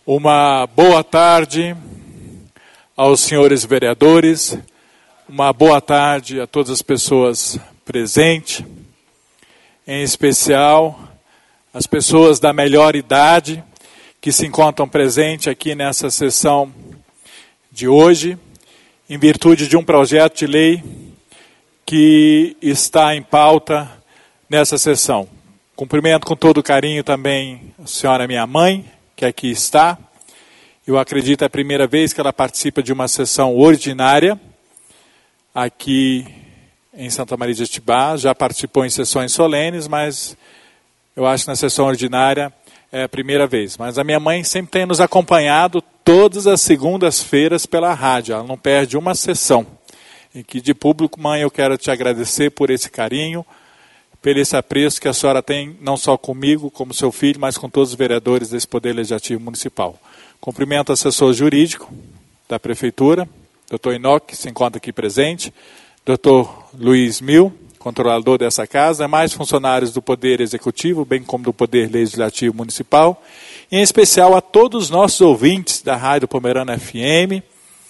Uma boa tarde aos senhores vereadores, uma boa tarde a todas as pessoas presentes, em especial as pessoas da melhor idade que se encontram presentes aqui nessa sessão de hoje, em virtude de um projeto de lei que está em pauta nessa sessão. Cumprimento com todo carinho também a senhora minha mãe, que aqui está. Eu acredito que é a primeira vez que ela participa de uma sessão ordinária aqui em Santa Maria de Jetibá. Já participou em sessões solenes, mas eu acho que na sessão ordinária é a primeira vez. Mas a minha mãe sempre tem nos acompanhado todas as segundas-feiras pela rádio. Ela não perde uma sessão. E que de público, mãe, eu quero te agradecer por esse carinho, pelo esse apreço que a senhora tem, não só comigo, como seu filho, mas com todos os vereadores desse Poder Legislativo Municipal. Cumprimento o assessor jurídico da Prefeitura, doutor Enoque, que se encontra aqui presente, doutor Luiz Mil, controlador dessa casa, demais funcionários do Poder Executivo, bem como do Poder Legislativo Municipal, e em especial a todos os nossos ouvintes da Rádio Pomerana FM,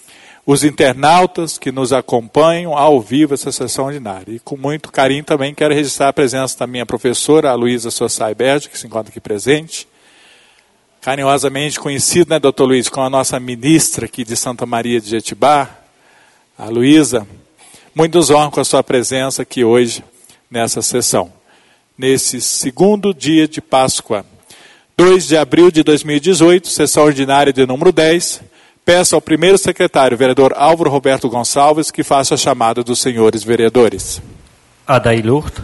os internautas que nos acompanham ao vivo essa sessão ordinária. E com muito carinho também quero registrar a presença da minha professora, a Luísa Sossai Berge, que se encontra aqui presente. Carinhosamente conhecida, né, doutor Luiz, como a nossa ministra aqui de Santa Maria de Jetibá, a Luísa. Muito nos honra com a sua presença aqui hoje nessa sessão. Nesse segundo dia de Páscoa, 2 de abril de 2018, sessão ordinária de número 10, peço ao primeiro secretário, vereador Álvaro Roberto Gonçalves, que faça a chamada dos senhores vereadores. Adair Lourdes.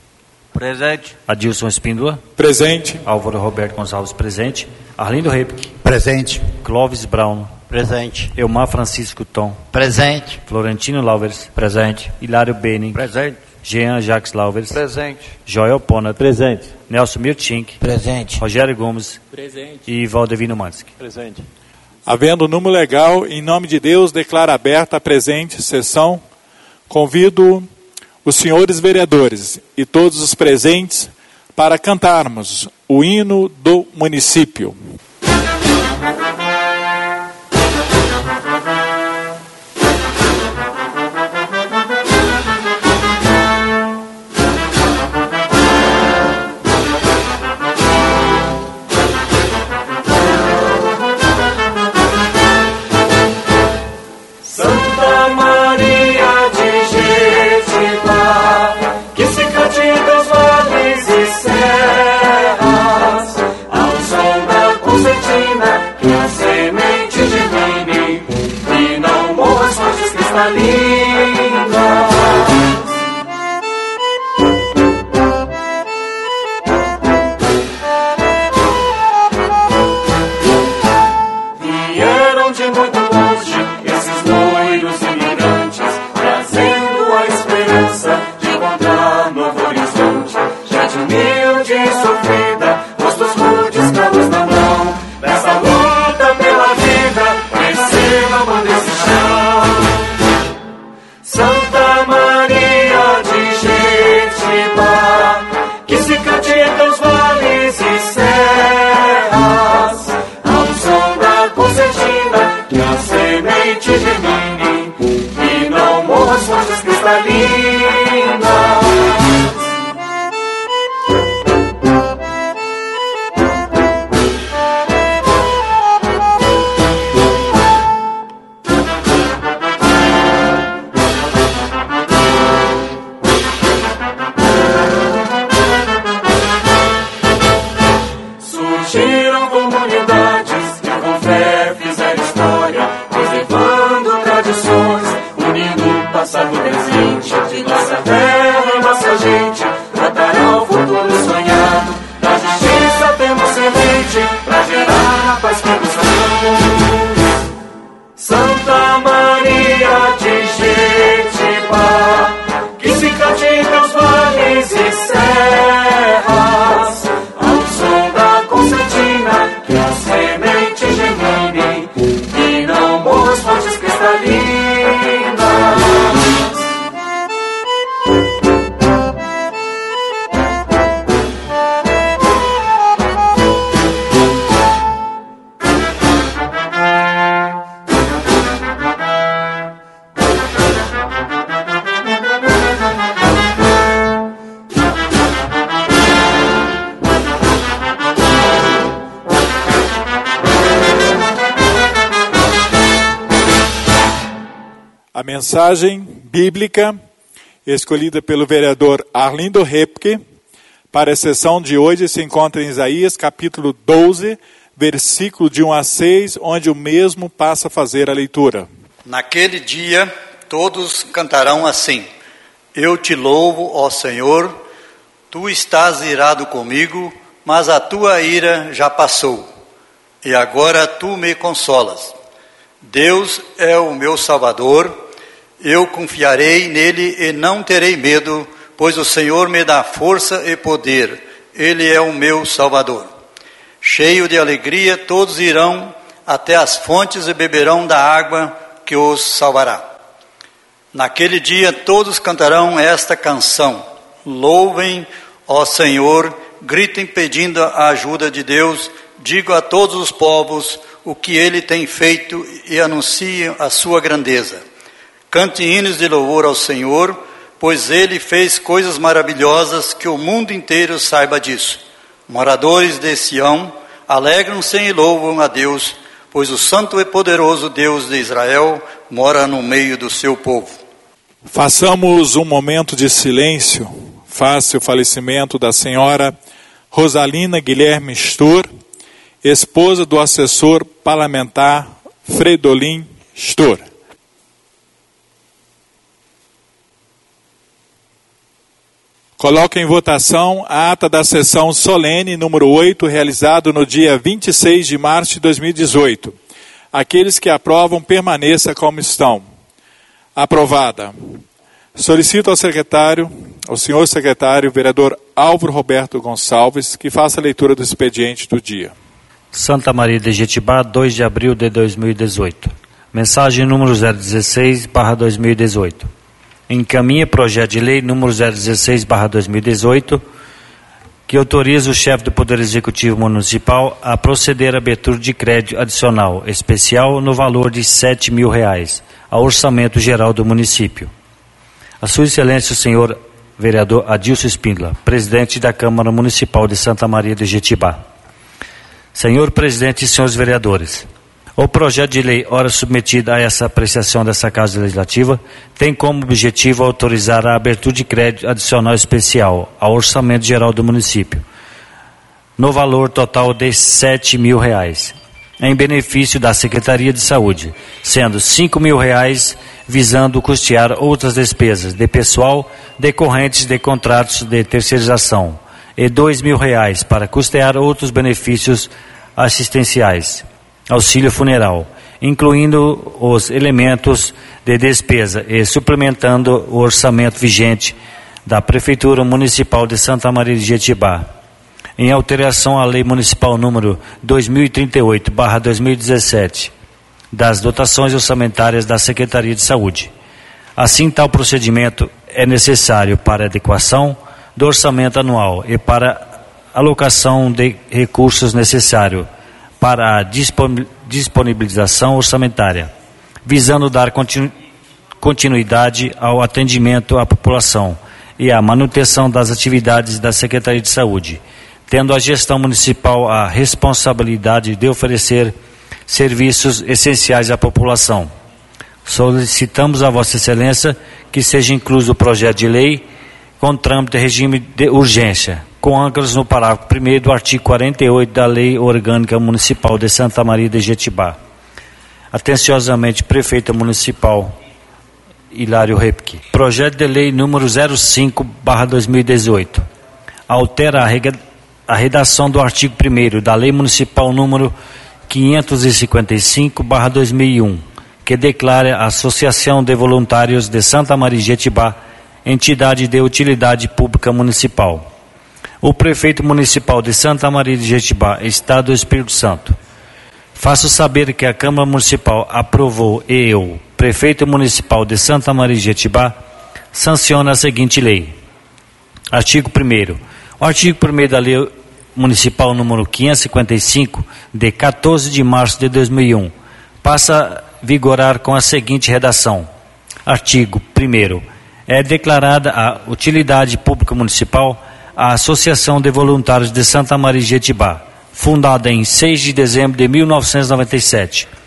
Presente. Adilson Espíndola. Presente. Álvaro Roberto Gonçalves, presente. Arlindo Repic. Presente. Clóvis Brown. Presente. Elmar Francisco Tom. Presente. Florentino Lauvers. Presente. Hilário Bening. Presente. Jean Jacques Lauvers. Presente. Joel Pona. Presente. Nelson Mirtink. Presente. Rogério Gomes. Presente. E Valdevino Mansky. Presente. Havendo o número legal, em nome de Deus, declaro aberta a presente sessão. Convido os senhores vereadores e todos os presentes para cantarmos o hino do município. Concertina, que as A mensagem bíblica escolhida pelo vereador Arlindo Repke para a sessão de hoje se encontra em Isaías capítulo 12, versículo de 1 a 6, onde o mesmo passa a fazer a leitura. Naquele dia todos cantarão assim: Eu te louvo, ó Senhor, tu estás irado comigo, mas a tua ira já passou, e agora tu me consolas. Deus é o meu Salvador, eu confiarei nele e não terei medo, pois o Senhor me dá força e poder, ele é o meu Salvador. Cheio de alegria, todos irão até as fontes e beberão da água que os salvará. Naquele dia todos cantarão esta canção: Louvem, ó Senhor, gritem pedindo a ajuda de Deus, digam a todos os povos o que ele tem feito e anunciem a sua grandeza. Cante hinos de louvor ao Senhor, pois ele fez coisas maravilhosas, que o mundo inteiro saiba disso. Moradores de Sião, alegram-se e louvam a Deus, pois o santo e poderoso Deus de Israel mora no meio do seu povo. Façamos um momento de silêncio face ao falecimento da senhora Rosalina Guilherme Stor, esposa do assessor parlamentar Fredolin Stor. Coloco em votação a ata da sessão solene número 8, realizado no dia 26 de março de 2018. Aqueles que aprovam, permaneça como estão. Aprovada. Solicito ao senhor secretário, vereador Álvaro Roberto Gonçalves, que faça a leitura do expediente do dia. Santa Maria de Jetibá, 2 de abril de 2018. Mensagem número 016/2018. Encaminha projeto de lei número 016/2018, que autoriza o chefe do Poder Executivo Municipal a proceder à abertura de crédito adicional especial no valor de R$ 7.000 ao orçamento geral do município. A Sua Excelência o senhor vereador Adilson Spindler, presidente da Câmara Municipal de Santa Maria de Jetibá. Senhor presidente e senhores vereadores, o projeto de lei ora submetido a essa apreciação dessa Casa Legislativa tem como objetivo autorizar a abertura de crédito adicional especial ao orçamento geral do município, no valor total de R$ 7.000, em benefício da Secretaria de Saúde, sendo R$ 5.000 visando custear outras despesas de pessoal decorrentes de contratos de terceirização e R$ 2.000 para custear outros benefícios assistenciais, auxílio funeral, incluindo os elementos de despesa e suplementando o orçamento vigente da Prefeitura Municipal de Santa Maria de Jetibá, em alteração à Lei Municipal número 2038/2017, das dotações orçamentárias da Secretaria de Saúde. Assim, tal procedimento é necessário para adequação do orçamento anual e para alocação de recursos necessários para a disponibilização orçamentária, visando dar continuidade ao atendimento à população e à manutenção das atividades da Secretaria de Saúde, tendo a gestão municipal a responsabilidade de oferecer serviços essenciais à população. Solicitamos a Vossa Excelência que seja incluso o projeto de lei com trâmite de regime de urgência, com âncoras no parágrafo 1º do artigo 48 da Lei Orgânica Municipal de Santa Maria de Jetibá. Atenciosamente, Prefeito Municipal Hilário Repke. Projeto de Lei número 05/2018. Altera a redação do artigo 1º da Lei Municipal número 555/2001, que declara a Associação de Voluntários de Santa Maria de Jetibá entidade de utilidade pública municipal. O Prefeito Municipal de Santa Maria de Jetibá, Estado do Espírito Santo, faço saber que a Câmara Municipal aprovou e eu, Prefeito Municipal de Santa Maria de Jetibá, sanciona a seguinte lei. Artigo 1º. O artigo 1º da Lei Municipal número 555, de 14 de março de 2001, passa a vigorar com a seguinte redação. Artigo 1º. É declarada a utilidade pública municipal a Associação de Voluntários de Santa Maria de Jetibá, fundada em 6 de dezembro de 1997,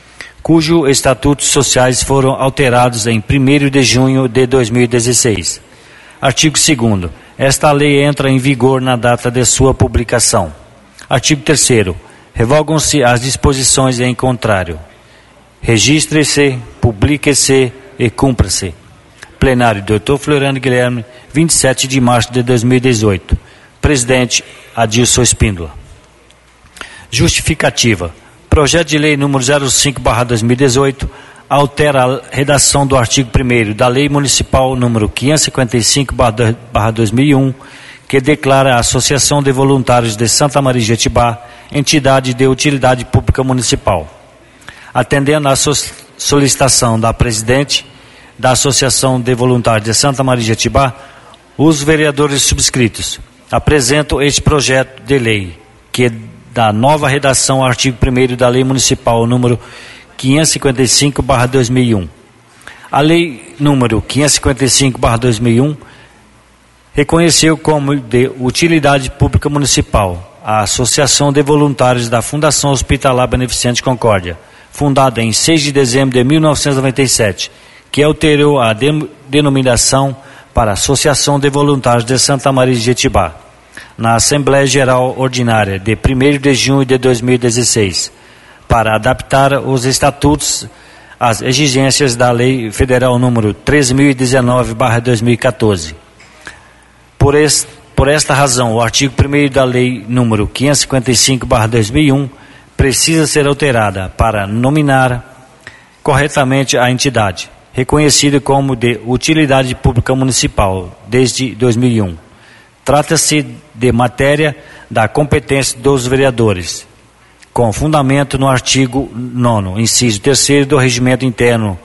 cujos estatutos sociais foram alterados em 1º de junho de 2016. Artigo 2º. Esta lei entra em vigor na data de sua publicação. Artigo 3º. Revogam-se as disposições em contrário. Registre-se, publique-se e cumpra-se. Plenário, Dr. Floriano Guilherme, 27 de março de 2018. Presidente, Adilson Espíndola. Justificativa. Projeto de lei número 05/2018 altera a redação do artigo 1º da Lei Municipal número 555/2001, que declara a Associação de Voluntários de Santa Maria de Jetibá entidade de utilidade pública municipal. Atendendo à solicitação da presidente da Associação de Voluntários de Santa Maria de Jetibá, os vereadores subscritos apresentam este projeto de lei, que dá nova redação ao artigo 1º da Lei Municipal número 555/2001. A Lei número 555/2001 reconheceu como de utilidade pública municipal a Associação de Voluntários da Fundação Hospitalar Beneficente Concórdia, fundada em 6 de dezembro de 1997, que alterou a denominação para Associação de Voluntários de Santa Maria de Jetibá, na Assembleia Geral Ordinária de 1º de junho de 2016, para adaptar os estatutos às exigências da Lei Federal número 13.019/2014. Por esta razão, o artigo 1º da Lei número 555/2001 precisa ser alterada para nominar corretamente a entidade, reconhecida como de utilidade pública municipal desde 2001. Trata-se de matéria da competência dos vereadores, com fundamento no artigo 9º, inciso 3º do Regimento Interno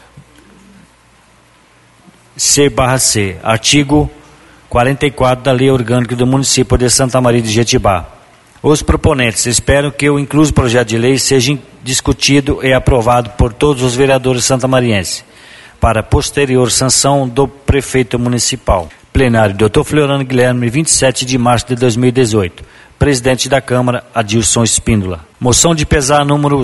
C/C, artigo 44 da Lei Orgânica do Município de Santa Maria de Jetibá. Os proponentes esperam que o incluso projeto de lei seja discutido e aprovado por todos os vereadores santamarienses, para posterior sanção do prefeito municipal. Plenário, Dr. Floriano Guilherme, 27 de março de 2018. Presidente da Câmara, Adilson Espíndola. Moção de pesar número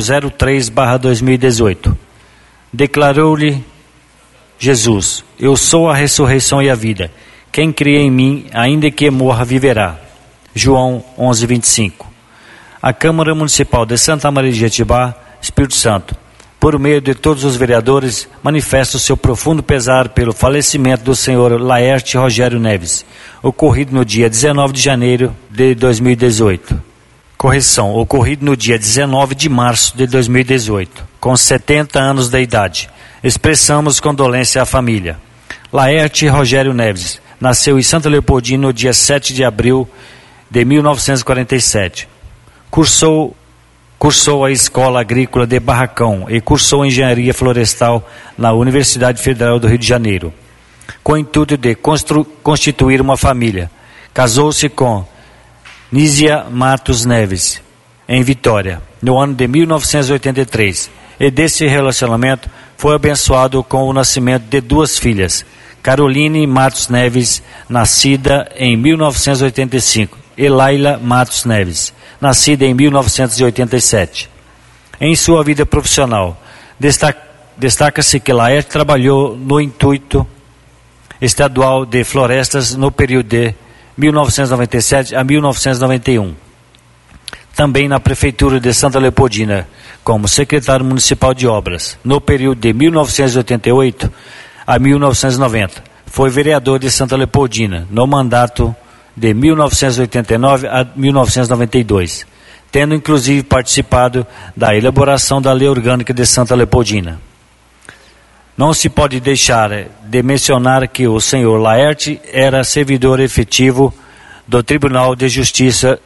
03/2018. Declarou-lhe Jesus: eu sou a ressurreição e a vida. Quem crê em mim, ainda que morra, viverá. João 11:25. A Câmara Municipal de Santa Maria de Jetibá, Espírito Santo, por meio de todos os vereadores, manifesta o seu profundo pesar pelo falecimento do senhor Laerte Rogério Neves, ocorrido no dia 19 de janeiro de 2018. Correção, ocorrido no dia 19 de março de 2018, com 70 anos de idade. Expressamos condolência à família. Laerte Rogério Neves nasceu em Santa Leopoldina no dia 7 de abril de 1947. Cursou a Escola Agrícola de Barracão e cursou Engenharia Florestal na Universidade Federal do Rio de Janeiro, com o intuito de constituir uma família. Casou-se com Nízia Matos Neves, em Vitória, no ano de 1983, e desse relacionamento foi abençoado com o nascimento de 2 filhas, Caroline Matos Neves, nascida em 1985, e Laila Matos Neves, nascida em 1987. Em sua vida profissional, destaca-se que Laerte trabalhou no Instituto Estadual de Florestas no período de 1997 a 1991. Também na Prefeitura de Santa Leopoldina, como secretário municipal de obras, no período de 1988 a 1990. Foi vereador de Santa Leopoldina, no mandato de 1989 a 1992, tendo inclusive participado da elaboração da Lei Orgânica de Santa Leopoldina. Não se pode deixar de mencionar que o senhor Laerte era servidor efetivo do Tribunal de Justiça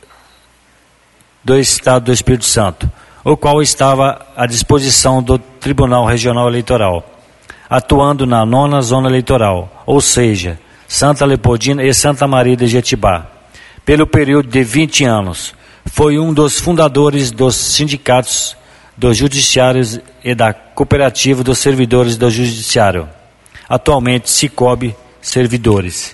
do Estado do Espírito Santo, o qual estava à disposição do Tribunal Regional Eleitoral, atuando na 9ª Zona Eleitoral, ou seja, Santa Leopoldina e Santa Maria de Jetibá, pelo período de 20 anos. Foi um dos fundadores dos sindicatos dos judiciários e da cooperativa dos servidores do judiciário, atualmente Sicob Servidores.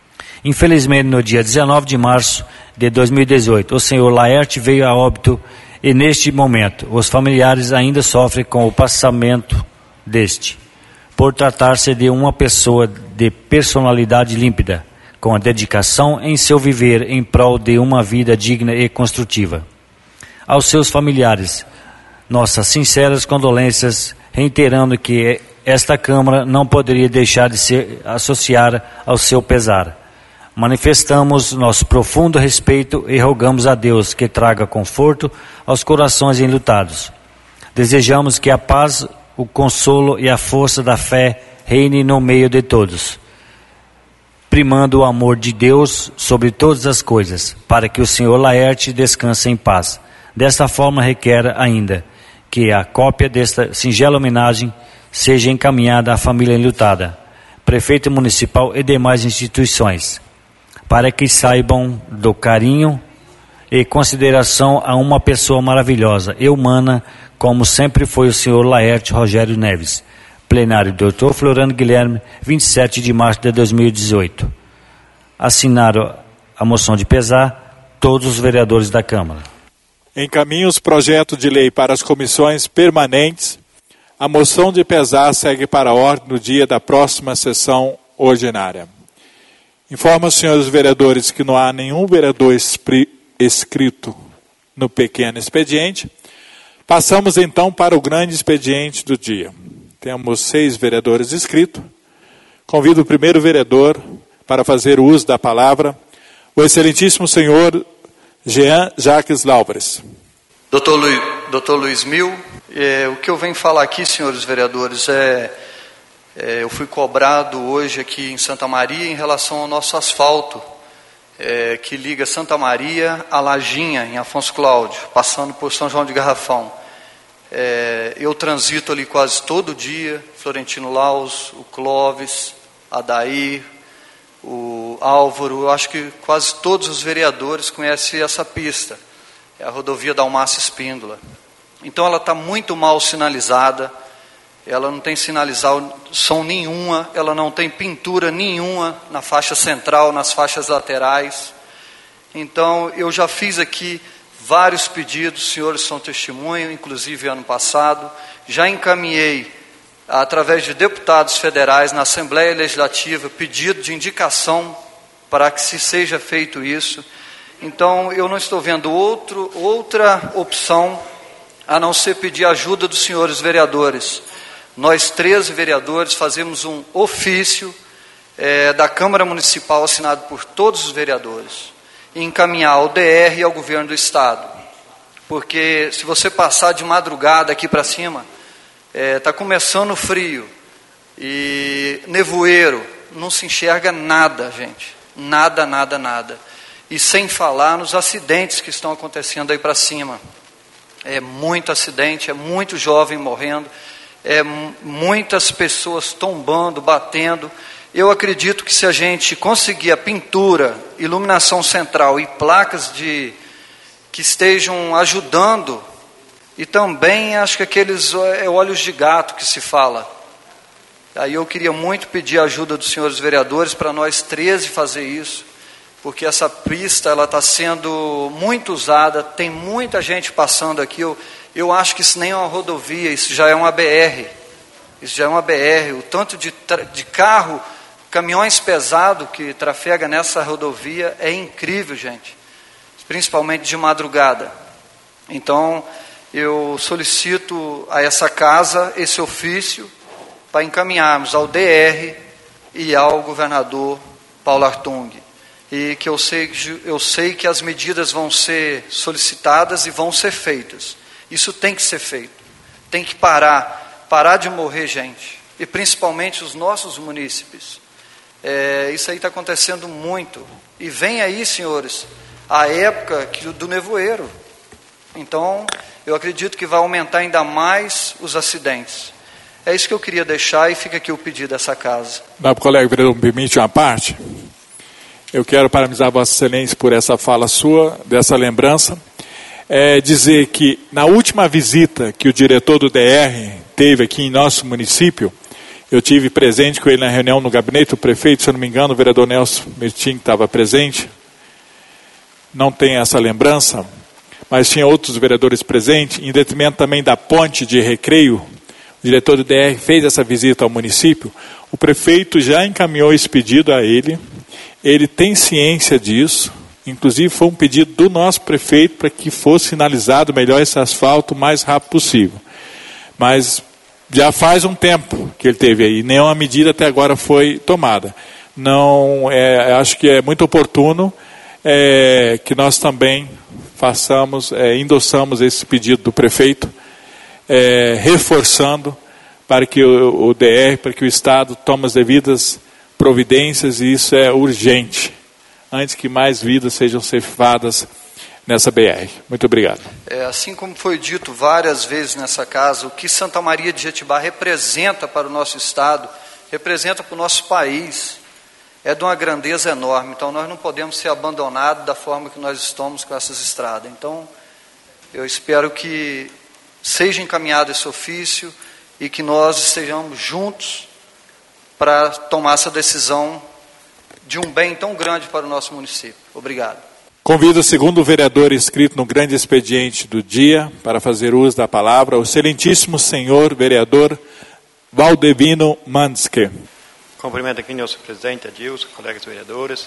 Infelizmente, no dia 19 de março de 2018, o senhor Laerte veio a óbito e neste momento os familiares ainda sofrem com o passamento deste, por tratar-se de uma pessoa de personalidade límpida, com a dedicação em seu viver em prol de uma vida digna e construtiva. Aos seus familiares, nossas sinceras condolências, reiterando que esta Câmara não poderia deixar de se associar ao seu pesar. Manifestamos nosso profundo respeito e rogamos a Deus que traga conforto aos corações enlutados. Desejamos que a paz, o consolo e a força da fé reine no meio de todos, primando o amor de Deus sobre todas as coisas, para que o Sr. Laerte descanse em paz. Desta forma, requer ainda que a cópia desta singela homenagem seja encaminhada à família enlutada, prefeito municipal e demais instituições, para que saibam do carinho e consideração a uma pessoa maravilhosa e humana, como sempre foi o Sr. Laerte Rogério Neves. Plenário Dr. Floriano Guilherme, 27 de março de 2018. Assinaram a moção de pesar todos os vereadores da Câmara. Encaminha os projetos de lei para as comissões permanentes. A moção de pesar segue para a ordem no dia da próxima sessão ordinária. Informo aos senhores vereadores que não há nenhum vereador inscrito no pequeno expediente. Passamos então para o grande expediente do dia. Temos 6 vereadores inscritos. Convido o primeiro vereador para fazer uso da palavra, o excelentíssimo senhor Jean Jacques Lauberes. Doutor Luiz Mil, o que eu venho falar aqui, senhores vereadores, eu fui cobrado hoje aqui em Santa Maria em relação ao nosso asfalto, que liga Santa Maria a Lajinha, em Afonso Cláudio, passando por São João de Garrafão. Eu transito ali quase todo dia, Florentino Laus, o Clóvis, Adair, o Álvaro, eu acho que quase todos os vereadores conhecem essa pista, é a rodovia Dalmácio Espíndola. Então ela está muito mal sinalizada, ela não tem sinalização nenhuma, ela não tem pintura nenhuma na faixa central, nas faixas laterais. Então eu já fiz aqui vários pedidos, os senhores são testemunho, inclusive ano passado, já encaminhei, através de deputados federais na Assembleia Legislativa, pedido de indicação para que se seja feito isso. Então eu não estou vendo outra opção a não ser pedir ajuda dos senhores vereadores. Nós 13 vereadores fazemos um ofício da Câmara Municipal assinado por todos os vereadores, e encaminhar ao DR e ao governo do estado, porque se você passar de madrugada aqui para cima, está começando o frio e nevoeiro, não se enxerga nada, gente, nada, e sem falar nos acidentes que estão acontecendo aí para cima. É muito acidente, é muito jovem morrendo, muitas pessoas tombando, batendo. Eu acredito que se a gente conseguir a pintura, iluminação central e placas que estejam ajudando, e também acho que aqueles olhos de gato que se fala. Aí eu queria muito pedir a ajuda dos senhores vereadores para nós 13 fazer isso, porque essa pista ela está sendo muito usada, tem muita gente passando aqui. Eu acho que isso nem é uma rodovia, isso já é uma BR. Isso já é uma BR, o tanto de carro, caminhões pesados que trafega nessa rodovia é incrível, gente, principalmente de madrugada. Então eu solicito a essa casa esse ofício para encaminharmos ao DR e ao governador Paulo Artung, e que eu sei que as medidas vão ser solicitadas e vão ser feitas. Isso tem que ser feito, tem que parar de morrer gente, e principalmente os nossos munícipes. Isso aí está acontecendo muito, e vem aí, senhores, a época do nevoeiro. Então eu acredito que vai aumentar ainda mais os acidentes. É isso que eu queria deixar, e fica aqui o pedido dessa casa. Meu colega vereador, me permite uma parte? Eu quero parabenizar Vossa Excelência por essa fala sua, dessa lembrança. Dizer que na última visita que o diretor do DR teve aqui em nosso município, eu tive presente com ele na reunião no gabinete do prefeito, se eu não me engano, o vereador Nelson Mertin estava presente, não tem essa lembrança, mas tinha outros vereadores presentes, em detrimento também da ponte de Recreio. O diretor do DR fez essa visita ao município. O prefeito já encaminhou esse pedido a ele. Ele tem ciência disso. Inclusive foi um pedido do nosso prefeito para que fosse finalizado melhor esse asfalto o mais rápido possível. Mas já faz um tempo que ele teve aí. Nenhuma medida até agora foi tomada. Não, acho que é muito oportuno que nós também endossamos esse pedido do prefeito, reforçando para que o DR, para que o Estado tome as devidas providências, e isso é urgente, antes que mais vidas sejam ceifadas nessa BR. Muito obrigado. Assim como foi dito várias vezes nessa casa, o que Santa Maria de Jetibá representa para o nosso Estado, representa para o nosso país, é de uma grandeza enorme. Então nós não podemos ser abandonados da forma que nós estamos com essas estradas. Então eu espero que seja encaminhado esse ofício e que nós estejamos juntos para tomar essa decisão de um bem tão grande para o nosso município. Obrigado. Convido o segundo vereador inscrito no grande expediente do dia para fazer uso da palavra, o excelentíssimo senhor vereador Valdevino Manske. Cumprimento aqui o nosso presidente Adilson, colegas vereadores,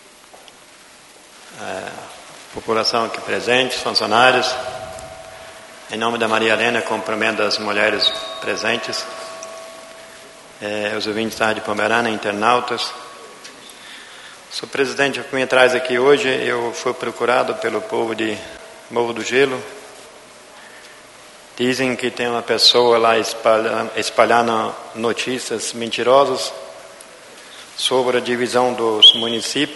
população aqui presente, funcionários. Em nome da Maria Helena, cumprimento as mulheres presentes, os ouvintes da Rádio Pomerana, internautas. Sou presidente, o que me traz aqui hoje, eu fui procurado pelo povo de Morro do Gelo. Dizem que tem uma pessoa lá espalhando notícias mentirosas sobre a divisão dos municípios,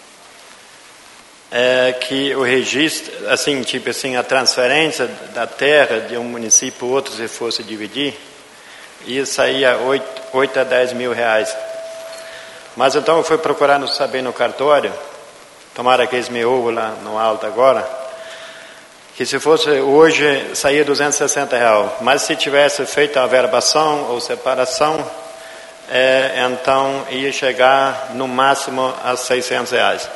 que o registro, a transferência da terra de um município para outro, se fosse dividir, ia sair a 8 a 10 mil reais. Mas então eu fui procurar saber no cartório, tomara que eles me ouvem lá no alto agora, que se fosse hoje saía 260 reais, mas se tivesse feito a averbação ou separação, então ia chegar no máximo a 600 reais.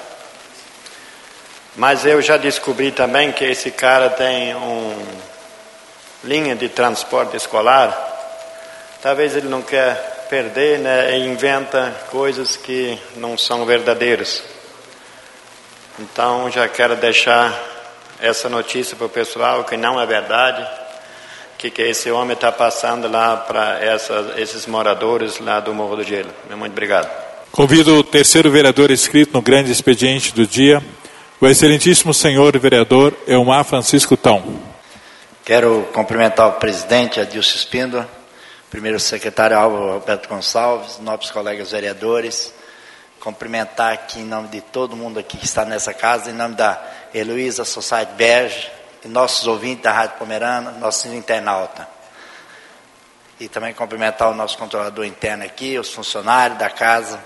Mas eu já descobri também que esse cara tem linha de transporte escolar. Talvez ele não quer perder, né, e inventa coisas que não são verdadeiras. Então já quero deixar essa notícia para o pessoal, que não é verdade, que esse homem está passando lá para esses moradores lá do Morro do Gelo. Muito obrigado. Convido o terceiro vereador inscrito no grande expediente do dia, o excelentíssimo senhor vereador Elmar Francisco Tão. Quero cumprimentar o presidente Adilson Espíndola, primeiro secretário Álvaro Roberto Gonçalves, nobres colegas vereadores, cumprimentar aqui em nome de todo mundo aqui que está nessa casa, em nome da Heloísa Society Berge, e nossos ouvintes da Rádio Pomerana, nossos internautas. E também cumprimentar o nosso controlador interno aqui, os funcionários da casa.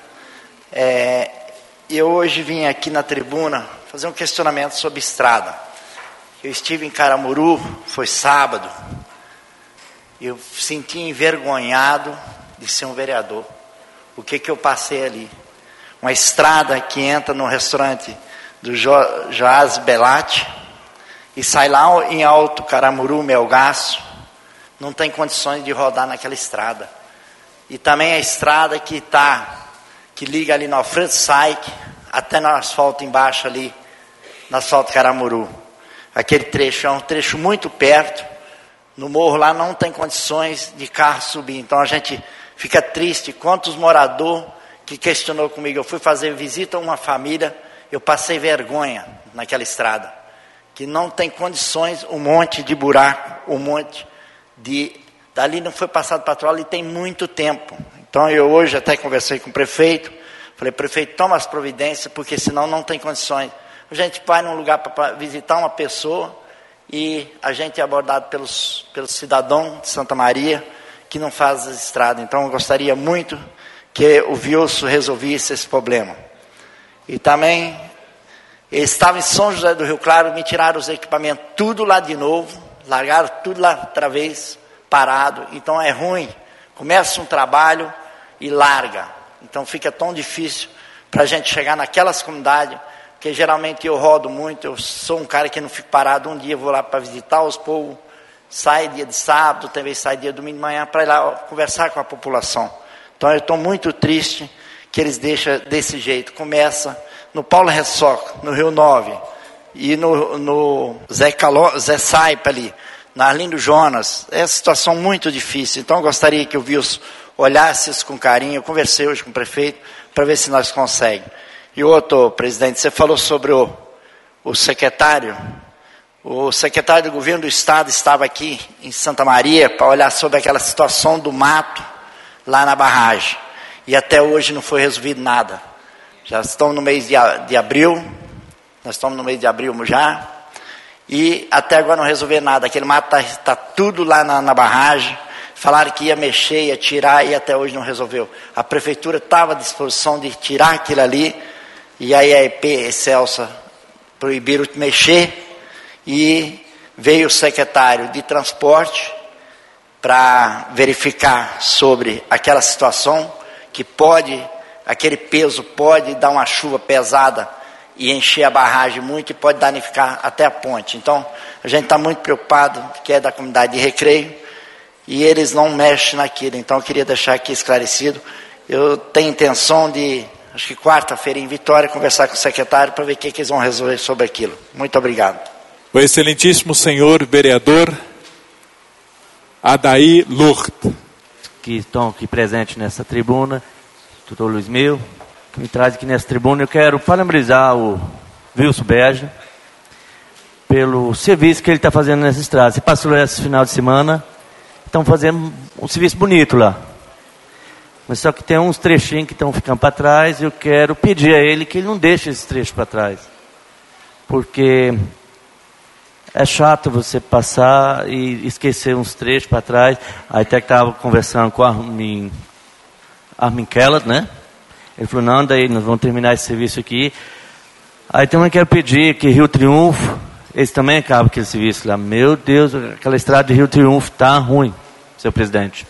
Eu hoje vim aqui na tribuna fazer um questionamento sobre estrada. Eu estive em Caramuru, foi sábado. Eu senti envergonhado de ser um vereador. O que eu passei ali? Uma estrada que entra no restaurante do Joás Belatti e sai lá em Alto Caramuru, Melgaço, não tem condições de rodar naquela estrada. E também a estrada que liga ali no Alfredo Saik, até no asfalto embaixo ali, no asfalto Caramuru. Aquele trecho é um trecho muito perto, no morro lá não tem condições de carro subir. Então a gente fica triste. Quantos moradores que questionou comigo, eu fui fazer visita a uma família, eu passei vergonha naquela estrada, que não tem condições, um monte de buraco, um monte de... Dali não foi passado patrulha e tem muito tempo. Então eu hoje até conversei com o prefeito, falei, prefeito, toma as providências, porque senão não tem condições. A gente vai num lugar para visitar uma pessoa e a gente é abordado pelos cidadãos de Santa Maria que não faz as estradas. Então eu gostaria muito que o Vilso resolvesse esse problema. E também, eu estava em São José do Rio Claro, me tiraram os equipamentos tudo lá de novo, largaram tudo lá outra vez, parado. Então é ruim, começa um trabalho e larga. Então fica tão difícil para a gente chegar naquelas comunidades, porque geralmente eu rodo muito, eu sou um cara que não fico parado. Um dia eu vou lá para visitar os povos, sai dia de sábado, talvez sai dia de domingo de manhã, para ir lá conversar com a população. Então eu estou muito triste que eles deixam desse jeito. Começa no Paulo Ressoca, no Rio 9, e no Zé Saipa ali, na Arlindo Jonas. É uma situação muito difícil. Então eu gostaria que o Wilson olhasse isso com carinho. Eu conversei hoje com o prefeito para ver se nós conseguimos. E outro, presidente, você falou sobre o secretário. O secretário do governo do estado estava aqui em Santa Maria para olhar sobre aquela situação do mato lá na barragem. E até hoje não foi resolvido nada. Já estamos no mês de abril. Nós estamos no mês de abril já. E até agora não resolveu nada. Aquele mato está tudo lá na barragem. Falaram que ia mexer, ia tirar, e até hoje não resolveu. A prefeitura estava à disposição de tirar aquilo ali, e aí a EP e Celsa proibiram de mexer, e veio o secretário de transporte para verificar sobre aquela situação, que aquele peso pode dar uma chuva pesada e encher a barragem muito, e pode danificar até a ponte. Então, a gente está muito preocupado, que é da comunidade de Recreio, e eles não mexem naquilo. Então eu queria deixar aqui esclarecido. Eu tenho intenção de, acho que quarta-feira em Vitória, conversar com o secretário para ver o que eles vão resolver sobre aquilo. Muito obrigado. O excelentíssimo senhor vereador Adair Lourdes, que estão aqui presentes nessa tribuna, doutor Luiz Mil, que me traz aqui nessa tribuna. Eu quero parabenizar o Wilson Berger pelo serviço que ele está fazendo nessa estrada. Você passou esse final de semana, estão fazendo um serviço bonito lá. Mas só que tem uns trechinhos que estão ficando para trás, e eu quero pedir a ele que ele não deixe esses trechos para trás. Porque é chato você passar e esquecer uns trechos para trás. Aí até que estava conversando com Armin Keller, né? Ele falou, não, daí nós vamos terminar esse serviço aqui. Aí também quero pedir que Rio Triunfo, eles também acabam aquele serviço lá. Meu Deus, aquela estrada de Rio Triunfo está ruim, senhor presidente.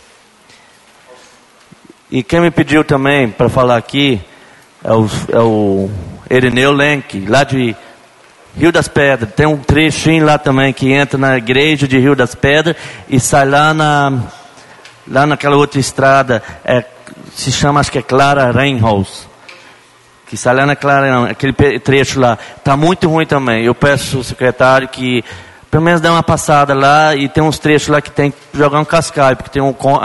E quem me pediu também para falar aqui é o Ireneu Lenk, lá de Rio das Pedras. Tem um trechinho lá também que entra na igreja de Rio das Pedras e sai lá naquela outra estrada, se chama, acho que é Clara Reinholz, que sai lá na Clara, aquele trecho lá. Está muito ruim também. Eu peço ao secretário que pelo menos dê uma passada lá, e tem uns trechos lá que tem que jogar um cascalho, porque tem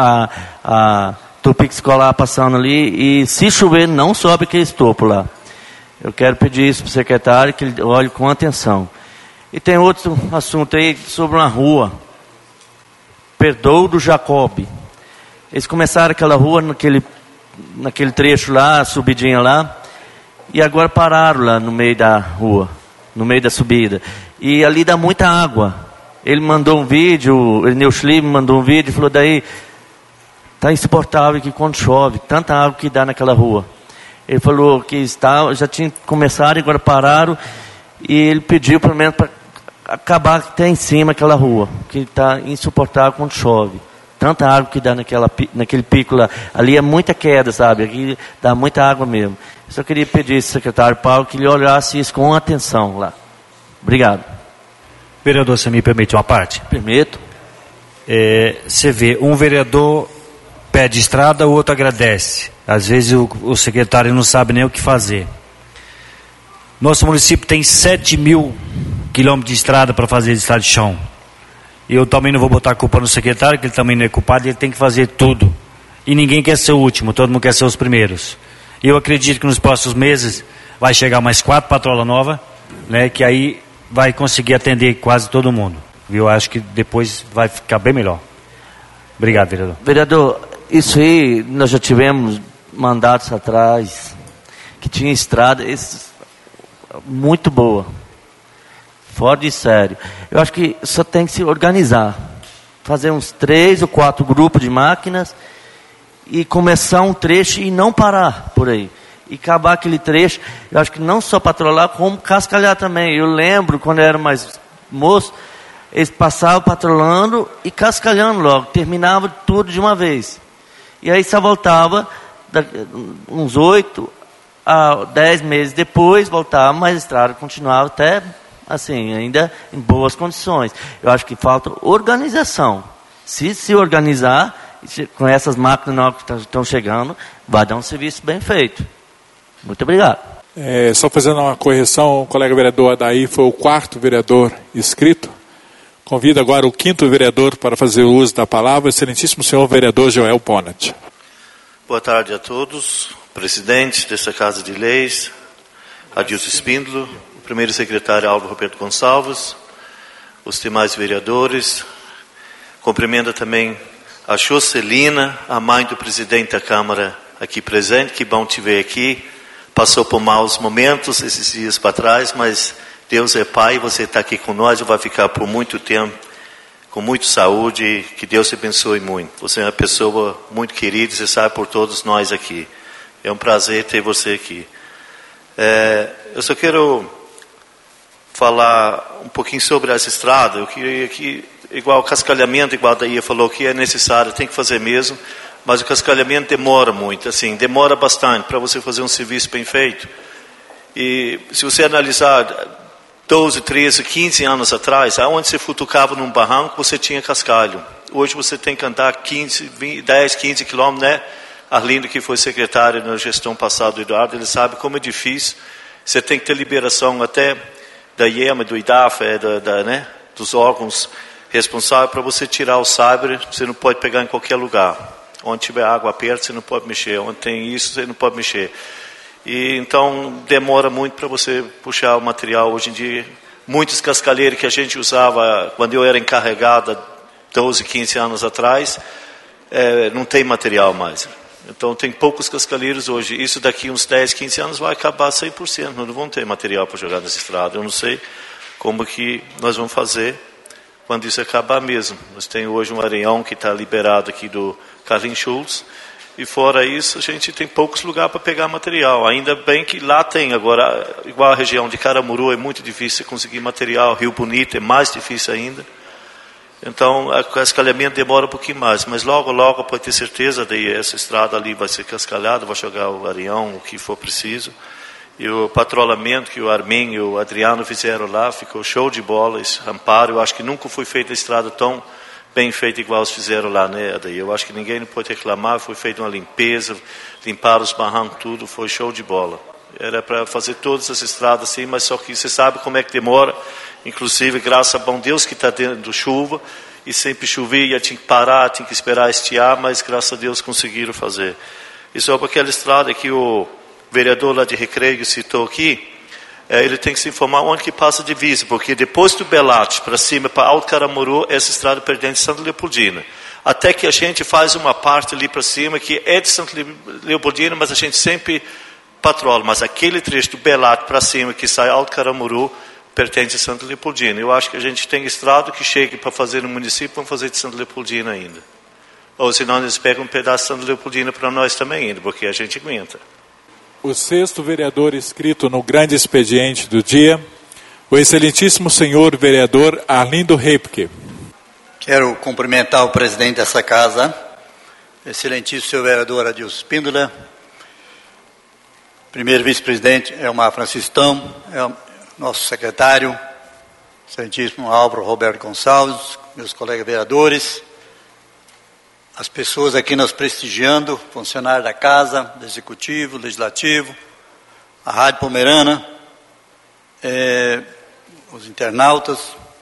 a Tupic escolar passando ali, e se chover não sobe aquele topo lá. Eu quero pedir isso para o secretário, que ele olhe com atenção. E tem outro assunto aí sobre uma rua, Perdoa do Jacob. Eles começaram aquela rua naquele trecho lá, subidinha lá, e agora pararam lá no meio da rua, no meio da subida. E ali dá muita água. Ele mandou um vídeo, o Eneu Schlimm mandou um vídeo e falou, daí está insuportável que quando chove, tanta água que dá naquela rua. Ele falou que já tinha começado e agora pararam, e ele pediu pelo menos para acabar até em cima aquela rua, que está insuportável quando chove. Tanta água que dá naquele pico lá. Ali é muita queda, sabe? Aqui dá muita água mesmo. Eu só queria pedir ao secretário Paulo que ele olhasse isso com atenção lá. Obrigado. Vereador, você me permite uma parte? Permito. Você vê, um vereador pede estrada, o outro agradece. Às vezes o secretário não sabe nem o que fazer. Nosso município tem 7.000 quilômetros de estrada para fazer de estrada de chão. E eu também não vou botar a culpa no secretário, que ele também não é culpado, ele tem que fazer tudo. E ninguém quer ser o último, todo mundo quer ser os primeiros. E eu acredito que nos próximos meses vai chegar mais 4 patrolas novas, né, que aí vai conseguir atender quase todo mundo. Eu acho que depois vai ficar bem melhor. Obrigado, vereador. Vereador, isso aí nós já tivemos mandatos atrás, que tinha estrada muito boa. Fora de sério. Eu acho que só tem que se organizar. Fazer uns 3 ou 4 grupos de máquinas e começar um trecho e não parar por aí. E acabar aquele trecho. Eu acho que não só patrolar, como cascalhar também. Eu lembro, quando eu era mais moço, eles passavam patrolando e cascalhando logo. Terminava tudo de uma vez. E aí só voltava uns 8 10 meses depois voltar, mas a estrada continuava até, assim, ainda em boas condições. Eu acho que falta organização. Se organizar, com essas máquinas novas que estão chegando, vai dar um serviço bem feito. Muito obrigado. Só fazendo uma correção, o colega vereador Adair foi o 4º vereador inscrito. Convido agora o 5º vereador para fazer o uso da palavra, excelentíssimo senhor vereador Joel Ponat. Boa tarde a todos, presidente dessa Casa de Leis, Adilson Espíndola, o primeiro secretário Álvaro Roberto Gonçalves, os demais vereadores. Cumprimento também a Jocelina, a mãe do presidente da Câmara aqui presente, que bom te ver aqui. Passou por maus momentos esses dias para trás, mas Deus é Pai, você está aqui com nós e vai ficar por muito tempo, com muita saúde, que Deus te abençoe muito. Você é uma pessoa muito querida, você sabe por todos nós aqui. É um prazer ter você aqui. Eu só quero falar um pouquinho sobre essa estrada. Eu queria que, igual o cascalhamento, igual a Daí falou, que é necessário, tem que fazer mesmo. Mas o cascalhamento demora muito, assim, demora bastante para você fazer um serviço bem feito. E se você analisar 12, 13, 15 anos atrás, aonde você futucava num barranco, você tinha cascalho. Hoje você tem que andar 10, 15 quilômetros, né? Arlindo, que foi secretário na gestão passada do Eduardo, ele sabe como é difícil. Você tem que ter liberação até da IEMA, do IDAF, né? Dos órgãos responsáveis para você tirar o sabre, você não pode pegar em qualquer lugar. Onde tiver água perto, você não pode mexer. Onde tem isso, você não pode mexer. E então demora muito para você puxar o material. Hoje em dia, muitos cascalheiros que a gente usava quando eu era encarregado 12, 15 anos atrás, não tem material mais. Então tem poucos cascalheiros hoje. Isso daqui uns 10, 15 anos vai acabar 100%. Não vão ter material para jogar nessa estrada. Eu não sei como que nós vamos fazer quando isso acabar mesmo. Nós temos hoje um areião que está liberado aqui do Carlinhos Schultz, e fora isso a gente tem poucos lugares para pegar material. Ainda bem que lá tem. Agora, igual a região de Caramuru, é muito difícil conseguir material. Rio Bonito é mais difícil ainda. Então o cascalhamento demora um pouquinho mais, mas logo pode ter certeza, daí essa estrada ali vai ser cascalhada, vai jogar o areião, o que for preciso. E o patrulhamento que o Armin e o Adriano fizeram lá, ficou show de bola, esse amparo. Eu acho que nunca foi feita a estrada tão bem feita igual eles fizeram lá, né? Daí eu acho que ninguém pode reclamar, foi feita uma limpeza, limparam os barrancos, tudo, foi show de bola. Era para fazer todas as estradas assim, mas só que você sabe como é que demora, inclusive graças a bom Deus que está dando chuva, e sempre chovia, tinha que parar, tinha que esperar estiar, mas graças a Deus conseguiram fazer. E só para aquela estrada que o vereador lá de Recreio citou aqui, ele tem que se informar onde que passa a divisa, porque depois do Belate para cima, para Alto Caramuru, essa estrada pertence a Santa Leopoldina. Até que a gente faz uma parte ali para cima que é de Santa Leopoldina, mas a gente sempre patrola. Mas aquele trecho do Belate para cima que sai Alto Caramuru pertence a Santa Leopoldina. Eu acho que a gente tem estrada que chegue para fazer no município, vamos fazer de Santa Leopoldina ainda. Ou senão eles pegam um pedaço de Santa Leopoldina para nós também ainda, porque a gente aguenta. O 6º vereador inscrito no grande expediente do dia, o excelentíssimo senhor vereador Arlindo Reipke. Quero cumprimentar o presidente dessa casa, excelentíssimo senhor vereador Adilson Espíndola, primeiro vice-presidente Elmar Franciscão, nosso secretário, excelentíssimo Álvaro Roberto Gonçalves, meus colegas vereadores, as pessoas aqui nos prestigiando, funcionários da casa, do Executivo, Legislativo, a Rádio Pomerana, os internautas.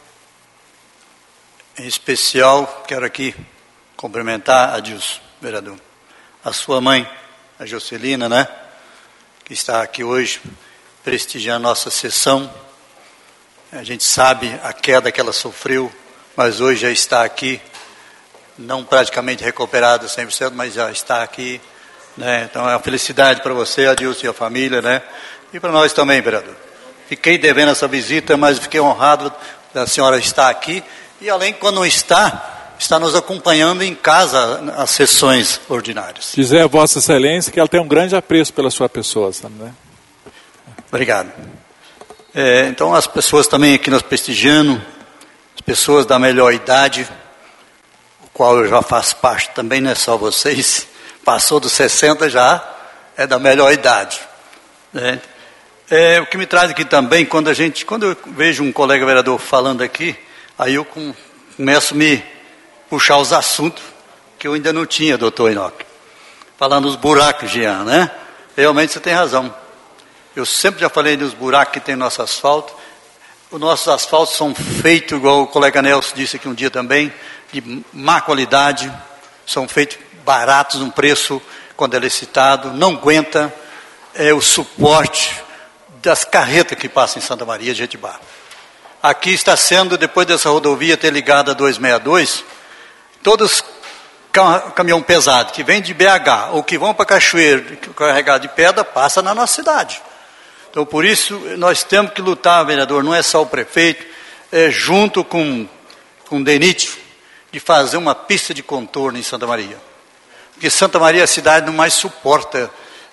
Em especial, quero aqui cumprimentar a Adilson, vereador, a sua mãe, a Jocelina, né, que está aqui hoje prestigiando a nossa sessão. A gente sabe a queda que ela sofreu, mas hoje já está aqui, não praticamente recuperado 100%, mas já está aqui, né? Então é uma felicidade para você, Adilson, e a família, né? E para nós também, vereador. Fiquei devendo essa visita, mas fiquei honrado da senhora estar aqui, e além de quando não está nos acompanhando em casa as sessões ordinárias. Dizer a Vossa Excelência que ela tem um grande apreço pela sua pessoa, sabe, né? Obrigado. Então as pessoas também aqui nos prestigiando, as pessoas da melhor idade, qual eu já faço parte também, não é só vocês, passou dos 60 já, é da melhor idade. né? O que me traz aqui também, quando eu vejo um colega vereador falando aqui, aí eu começo a me puxar os assuntos que eu ainda não tinha, doutor Enoque. Falando dos buracos, Jean, né? Realmente você tem razão. Eu sempre já falei dos buracos que tem no nosso asfalto. Os nossos asfaltos são feitos, igual o colega Nelson disse aqui um dia também, de má qualidade, são feitos baratos, um preço, quando é licitado, não aguenta o suporte das carretas que passam em Santa Maria de Jetibá. Aqui está sendo, depois dessa rodovia ter ligado a 262, todos caminhão pesado que vem de BH ou que vão para Cachoeiro carregar de pedra, passa na nossa cidade. Então, por isso, nós temos que lutar, vereador, não é só o prefeito, junto com o DENIT, de fazer uma pista de contorno em Santa Maria. Porque Santa Maria é a cidade que não mais suporta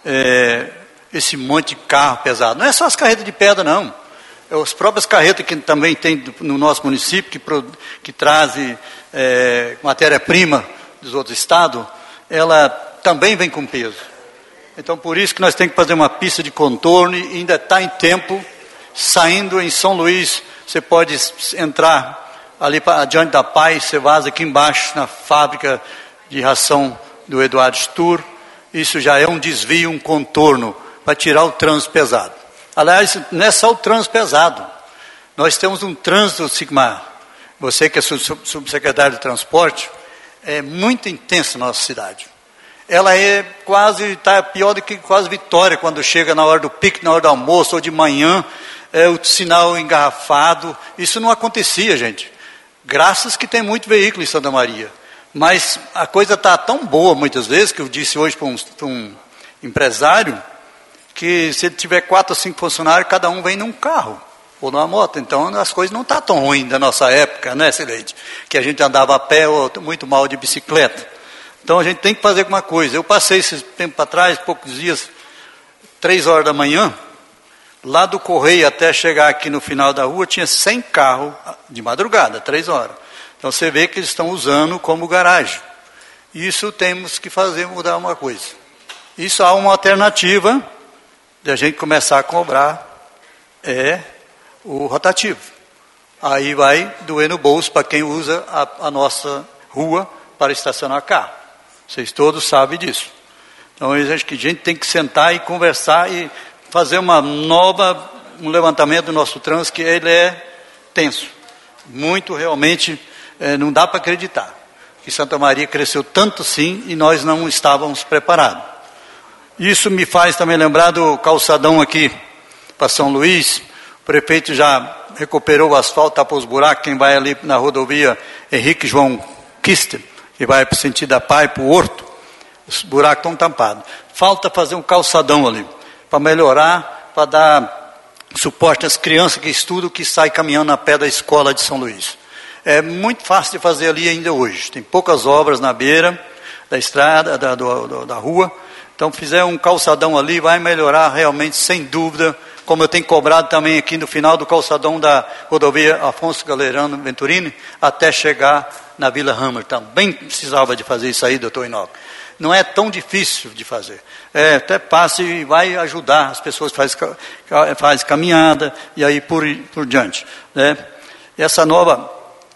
esse monte de carro pesado. Não é só as carretas de pedra, não. As próprias carretas que também tem no nosso município, que trazem matéria-prima dos outros estados, ela também vem com peso. Então, por isso que nós temos que fazer uma pista de contorno e ainda está em tempo. Saindo em São Luís, você pode entrar ali adiante da Paz, você vaza aqui embaixo na fábrica de ração do Eduardo Stur. Isso já é um desvio, um contorno, para tirar o trânsito pesado. Aliás, não é só o trânsito pesado. Nós temos um trânsito, Sigmar, você que é subsecretário de transporte, é muito intenso na nossa cidade. Ela está pior do que quase Vitória, quando chega na hora do pico, na hora do almoço ou de manhã, o sinal engarrafado. Isso não acontecia, gente. Graças que tem muito veículo em Santa Maria. Mas a coisa está tão boa, muitas vezes, que eu disse hoje para um empresário, que se ele tiver 4 ou 5 funcionários, cada um vem num carro ou numa moto. Então as coisas não estão tão ruins da nossa época, né, Sileide? Que a gente andava a pé ou muito mal de bicicleta. Então a gente tem que fazer alguma coisa. Eu passei esse tempo para trás, poucos dias, 3 horas da manhã, lá do Correio até chegar aqui no final da rua, tinha 100 carros de madrugada, 3 horas. Então você vê que eles estão usando como garagem. Isso temos que fazer, mudar uma coisa. Isso há uma alternativa de a gente começar a cobrar o rotativo. Aí vai doer no bolso para quem usa a nossa rua para estacionar carro. Vocês todos sabem disso. Então eu acho que a gente tem que sentar e conversar e fazer um levantamento do nosso trânsito, que ele é tenso. Muito realmente, não dá para acreditar que Santa Maria cresceu tanto sim e nós não estávamos preparados. Isso me faz também lembrar do calçadão aqui para São Luís. O prefeito já recuperou o asfalto, tapou os buracos. Quem vai ali na rodovia Henrique João Kister, que vai para o sentido da Pai, para o Horto, os buracos estão tampados. Falta fazer um calçadão ali, para melhorar, para dar suporte às crianças que estudam, que saem caminhando a pé da escola de São Luís. É muito fácil de fazer ali ainda hoje. Tem poucas obras na beira da estrada, da rua. Então, fizer um calçadão ali, vai melhorar realmente, sem dúvida, como eu tenho cobrado também aqui no final do calçadão da rodovia Afonso Galerano Venturini, até chegar na Vila Hammer. Também precisava de fazer isso aí, doutor Enoque. Não é tão difícil de fazer. Até passa e vai ajudar, as pessoas faz caminhada e aí por diante. Né? Essa nova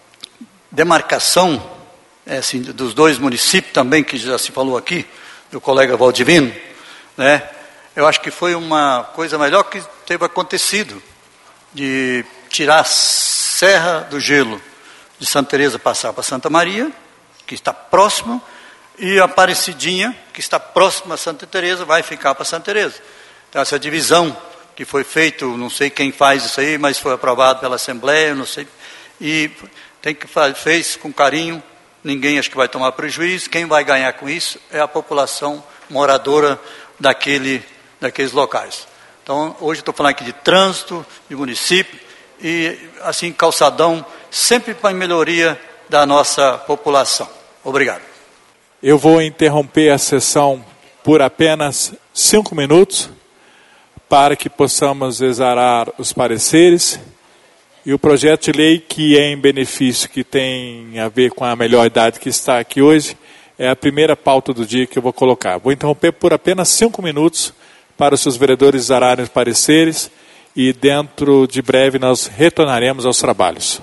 demarcação assim, dos 2 municípios também, que já se falou aqui, do colega Valdivino, né? Eu acho que foi uma coisa melhor que teve acontecido, de tirar a Serra do Gelo de Santa Teresa, passar para Santa Maria, que está próximo, e a Aparecidinha, que está próxima a Santa Teresa, vai ficar para Santa Teresa. Então essa divisão que foi feita, não sei quem faz isso aí, mas foi aprovado pela Assembleia, não sei, e fez com carinho. Ninguém acho que vai tomar prejuízo. Quem vai ganhar com isso é a população moradora daqueles locais. Então, hoje estou falando aqui de trânsito, de município, e assim, calçadão, sempre para a melhoria da nossa população. Obrigado. Eu vou interromper a sessão por apenas 5 minutos, para que possamos exarar os pareceres. E o projeto de lei que é em benefício, que tem a ver com a melhor idade que está aqui hoje, é a primeira pauta do dia que eu vou colocar. Vou interromper por apenas 5 minutos para os seus vereadores darem os pareceres e dentro de breve nós retornaremos aos trabalhos.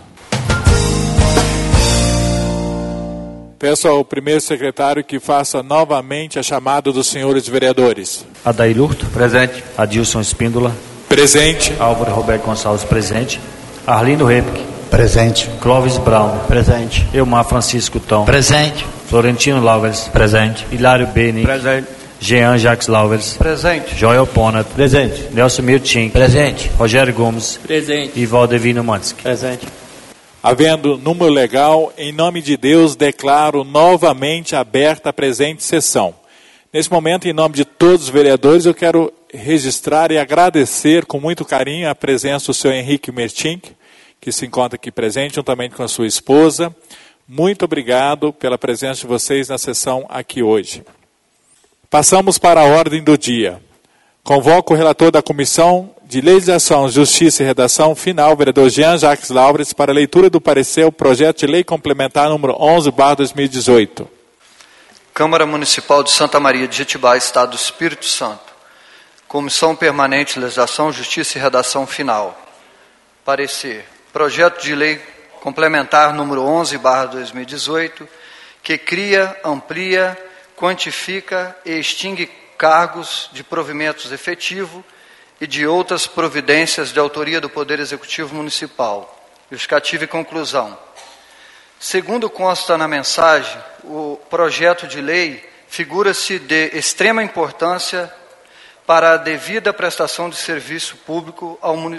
Peço ao primeiro secretário que faça novamente a chamada dos senhores vereadores. Adair Lurto. Presente. Adilson Espíndola. Presente. Álvaro Roberto Gonçalves. Presente. Arlindo Repic. Presente. Clóvis Brown. Presente. Elmar Francisco Tom. Presente. Florentino Lauvers. Presente. Hilário Beni. Presente. Jean Jacques Lauvers. Presente. Joel Ponat. Presente. Nelson Miltink. Presente. Rogério Gomes. Presente. E Valdevino Mansky. Presente. Havendo número legal, em nome de Deus, declaro novamente aberta a presente sessão. Nesse momento, em nome de todos os vereadores, eu quero registrar e agradecer com muito carinho a presença do senhor Henrique Mertink, que se encontra aqui presente, juntamente com a sua esposa. Muito obrigado pela presença de vocês na sessão aqui hoje. Passamos para a ordem do dia. Convoco o relator da Comissão de Legislação, Justiça e Redação Final, vereador Jean Jacques Lauvers, para a leitura do parecer o projeto de lei complementar número 11/2018. Câmara Municipal de Santa Maria de Jetibá, Estado do Espírito Santo. Comissão Permanente de Legislação, Justiça e Redação Final. Parecer. Projeto de lei complementar número 11/2018, que cria, amplia, quantifica e extingue cargos de provimentos efetivo e de outras providências de autoria do Poder Executivo Municipal. Justificativa e conclusão. Segundo consta na mensagem, o projeto de lei figura-se de extrema importância para a devida prestação de serviço público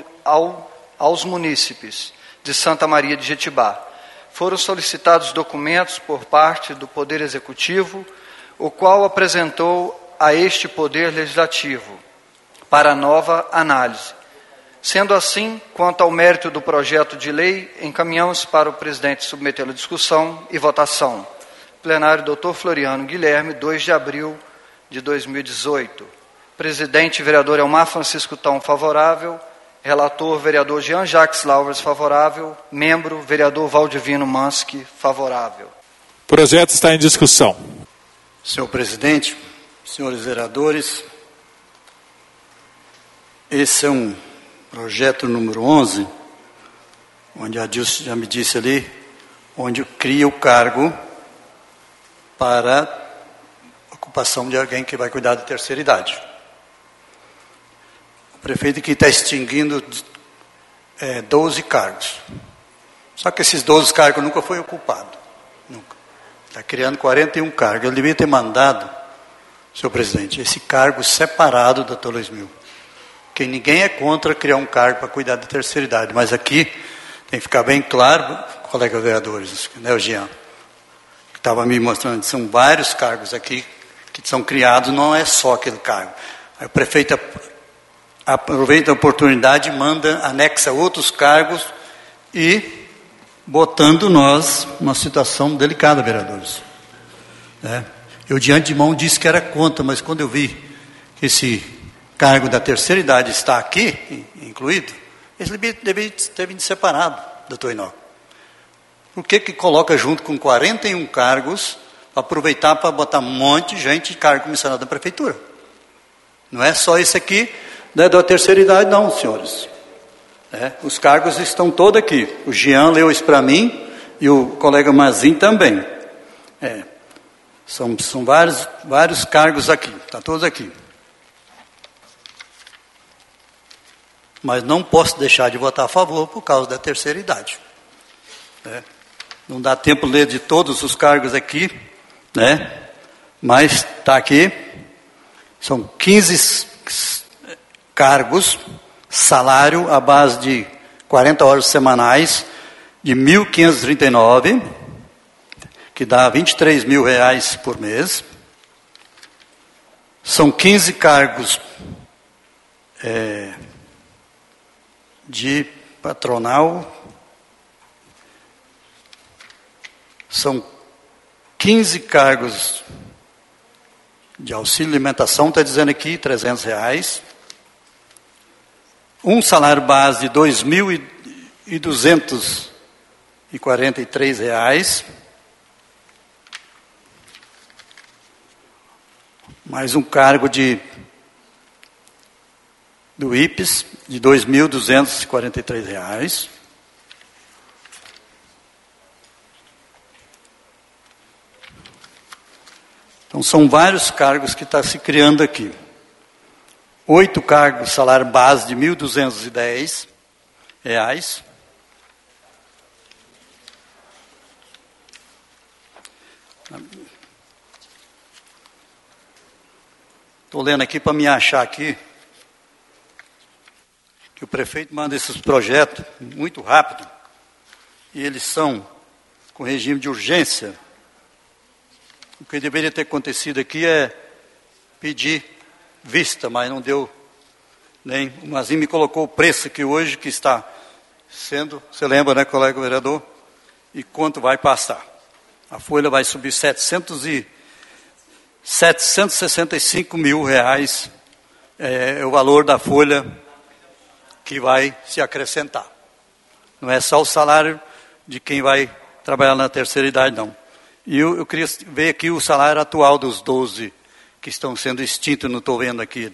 aos munícipes de Santa Maria de Jetibá. Foram solicitados documentos por parte do Poder Executivo, o qual apresentou a este Poder Legislativo para nova análise. Sendo assim, quanto ao mérito do projeto de lei, encaminhamos para o presidente submeter a discussão e votação. Plenário Dr. Floriano Guilherme, 2 de abril de 2018. Presidente vereador Elmar Francisco Tom, favorável. Relator vereador Jean Jacques Lauvers, favorável. Membro vereador Valdevino Mansky, favorável. O projeto está em discussão. Senhor presidente, senhores vereadores, esse é um projeto número 11, onde a Dilson já me disse ali, onde cria o cargo para ocupação de alguém que vai cuidar da terceira idade. O prefeito aqui está extinguindo 12 cargos. Só que esses 12 cargos nunca foi ocupado. Nunca. Está criando 41 cargos. Ele devia ter mandado, senhor presidente, esse cargo separado da Toledo Mil. Porque ninguém é contra criar um cargo para cuidar da terceira idade. Mas aqui tem que ficar bem claro, colegas vereadores, né, o Jean, que estava me mostrando, são vários cargos aqui que são criados, não é só aquele cargo. Aí o prefeito aproveita a oportunidade, anexa outros cargos e botando nós numa situação delicada, vereadores. Eu de antemão disse que era contra, mas quando eu vi que esse cargo da terceira idade está aqui, incluído, esse deve ter vindo separado, doutor Inó. Por que coloca junto com 41 cargos, para aproveitar para botar um monte de gente de cargo comissionado da prefeitura? Não é só esse aqui, né, da terceira idade, não, senhores. Os cargos estão todos aqui. O Jean leu isso para mim e o colega Mazinho também. São vários cargos aqui, está todos aqui. Mas não posso deixar de votar a favor por causa da terceira idade. Não dá tempo de ler de todos os cargos aqui, né? Mas está aqui. São 15 cargos, salário à base de 40 horas semanais, de 1.539, que dá R$23 mil por mês. São 15 cargos de patronal, são 15 cargos de auxílio alimentação, está dizendo aqui, R$300. Um salário base de R$2.243. Mais um cargo de do IPES de R$ 2.243. Então, são vários cargos que está se criando aqui. 8 cargos, salário base de R$ 1.210. Estou lendo aqui para me achar aqui, que o prefeito manda esses projetos muito rápido, e eles são com regime de urgência. O que deveria ter acontecido aqui é pedir vista, mas não deu nem. O Mazin me colocou o preço aqui hoje, que está sendo, você lembra, né, colega vereador? E quanto vai passar? A folha vai subir 765 mil reais, é o valor da folha que vai se acrescentar. Não é só o salário de quem vai trabalhar na terceira idade, não. E eu queria ver aqui o salário atual dos 12 que estão sendo extintos, não estou vendo aqui.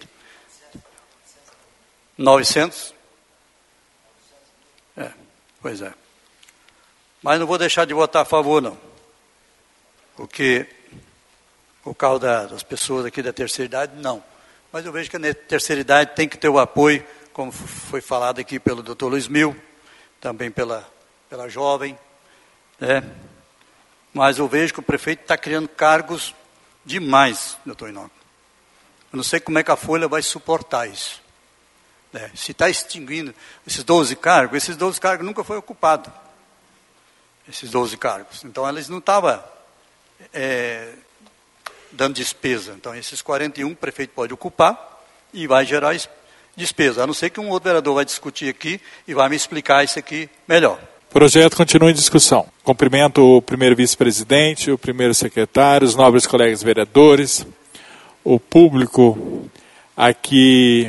900? Pois é. Mas não vou deixar de votar a favor, não. Porque, por causa das pessoas aqui da terceira idade, não. Mas eu vejo que a terceira idade tem que ter o apoio, como foi falado aqui pelo Dr. Luiz Mil, também pela jovem, né? Mas eu vejo que o prefeito está criando cargos demais, doutor Inoc. Eu não sei como é que a Folha vai suportar isso. Se está extinguindo esses 12 cargos nunca foram ocupados. Esses 12 cargos. Então, eles não estavam dando despesa. Então, esses 41 o prefeito pode ocupar e vai gerar despesa. A não ser que um outro vereador vai discutir aqui e vai me explicar isso aqui melhor. O projeto continua em discussão. Cumprimento o primeiro vice-presidente, o primeiro secretário, os nobres colegas vereadores, o público aqui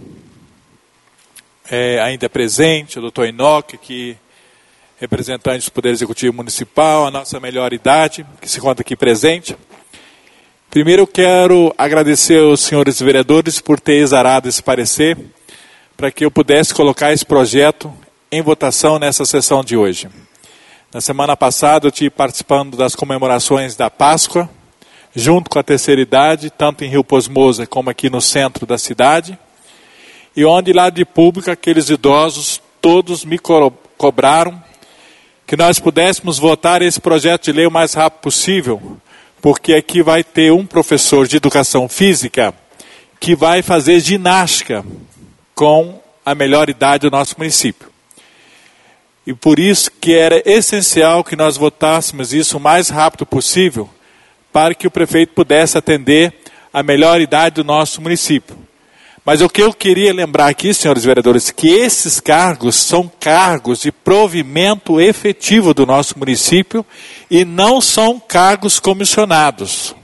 ainda presente, o doutor Inoc, aqui, representante do Poder Executivo Municipal, a nossa melhor idade, que se encontra aqui presente. Primeiro eu quero agradecer aos senhores vereadores por ter exarado esse parecer, para que eu pudesse colocar esse projeto em votação nessa sessão de hoje. Na semana passada eu estive participando das comemorações da Páscoa, junto com a terceira idade, tanto em Rio Posmoza como aqui no centro da cidade, e onde lá de público aqueles idosos todos me cobraram que nós pudéssemos votar esse projeto de lei o mais rápido possível, porque aqui vai ter um professor de educação física que vai fazer ginástica com a melhor idade do nosso município. E por isso que era essencial que nós votássemos isso o mais rápido possível, para que o prefeito pudesse atender a melhor idade do nosso município. Mas o que eu queria lembrar aqui, senhores vereadores, que esses cargos são cargos de provimento efetivo do nosso município e não são cargos comissionados.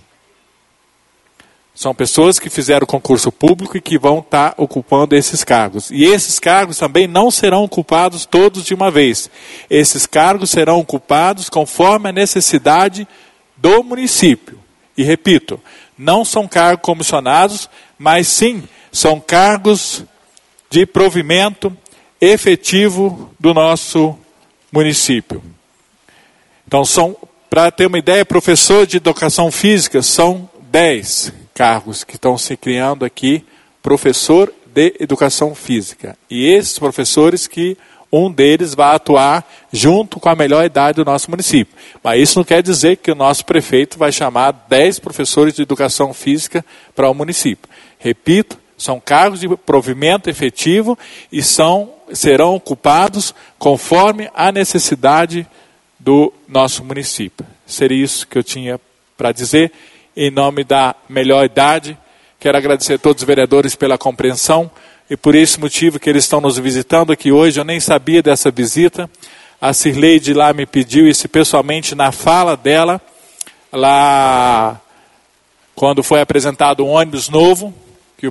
São pessoas que fizeram concurso público e que vão estar ocupando esses cargos. E esses cargos também não serão ocupados todos de uma vez. Esses cargos serão ocupados conforme a necessidade do município. E repito, não são cargos comissionados, mas sim são cargos de provimento efetivo do nosso município. Então, para ter uma ideia, professor de educação física são 10 cargos que estão se criando aqui, professor de educação física. E esses professores que um deles vai atuar junto com a melhor idade do nosso município. Mas isso não quer dizer que o nosso prefeito vai chamar 10 professores de educação física para o município. Repito, são cargos de provimento efetivo e serão ocupados conforme a necessidade do nosso município. Seria isso que eu tinha para dizer. Em nome da melhor idade, quero agradecer a todos os vereadores pela compreensão e por esse motivo que eles estão nos visitando aqui hoje. Eu nem sabia dessa visita. A Cirleide lá me pediu isso pessoalmente na fala dela, lá quando foi apresentado um ônibus novo, que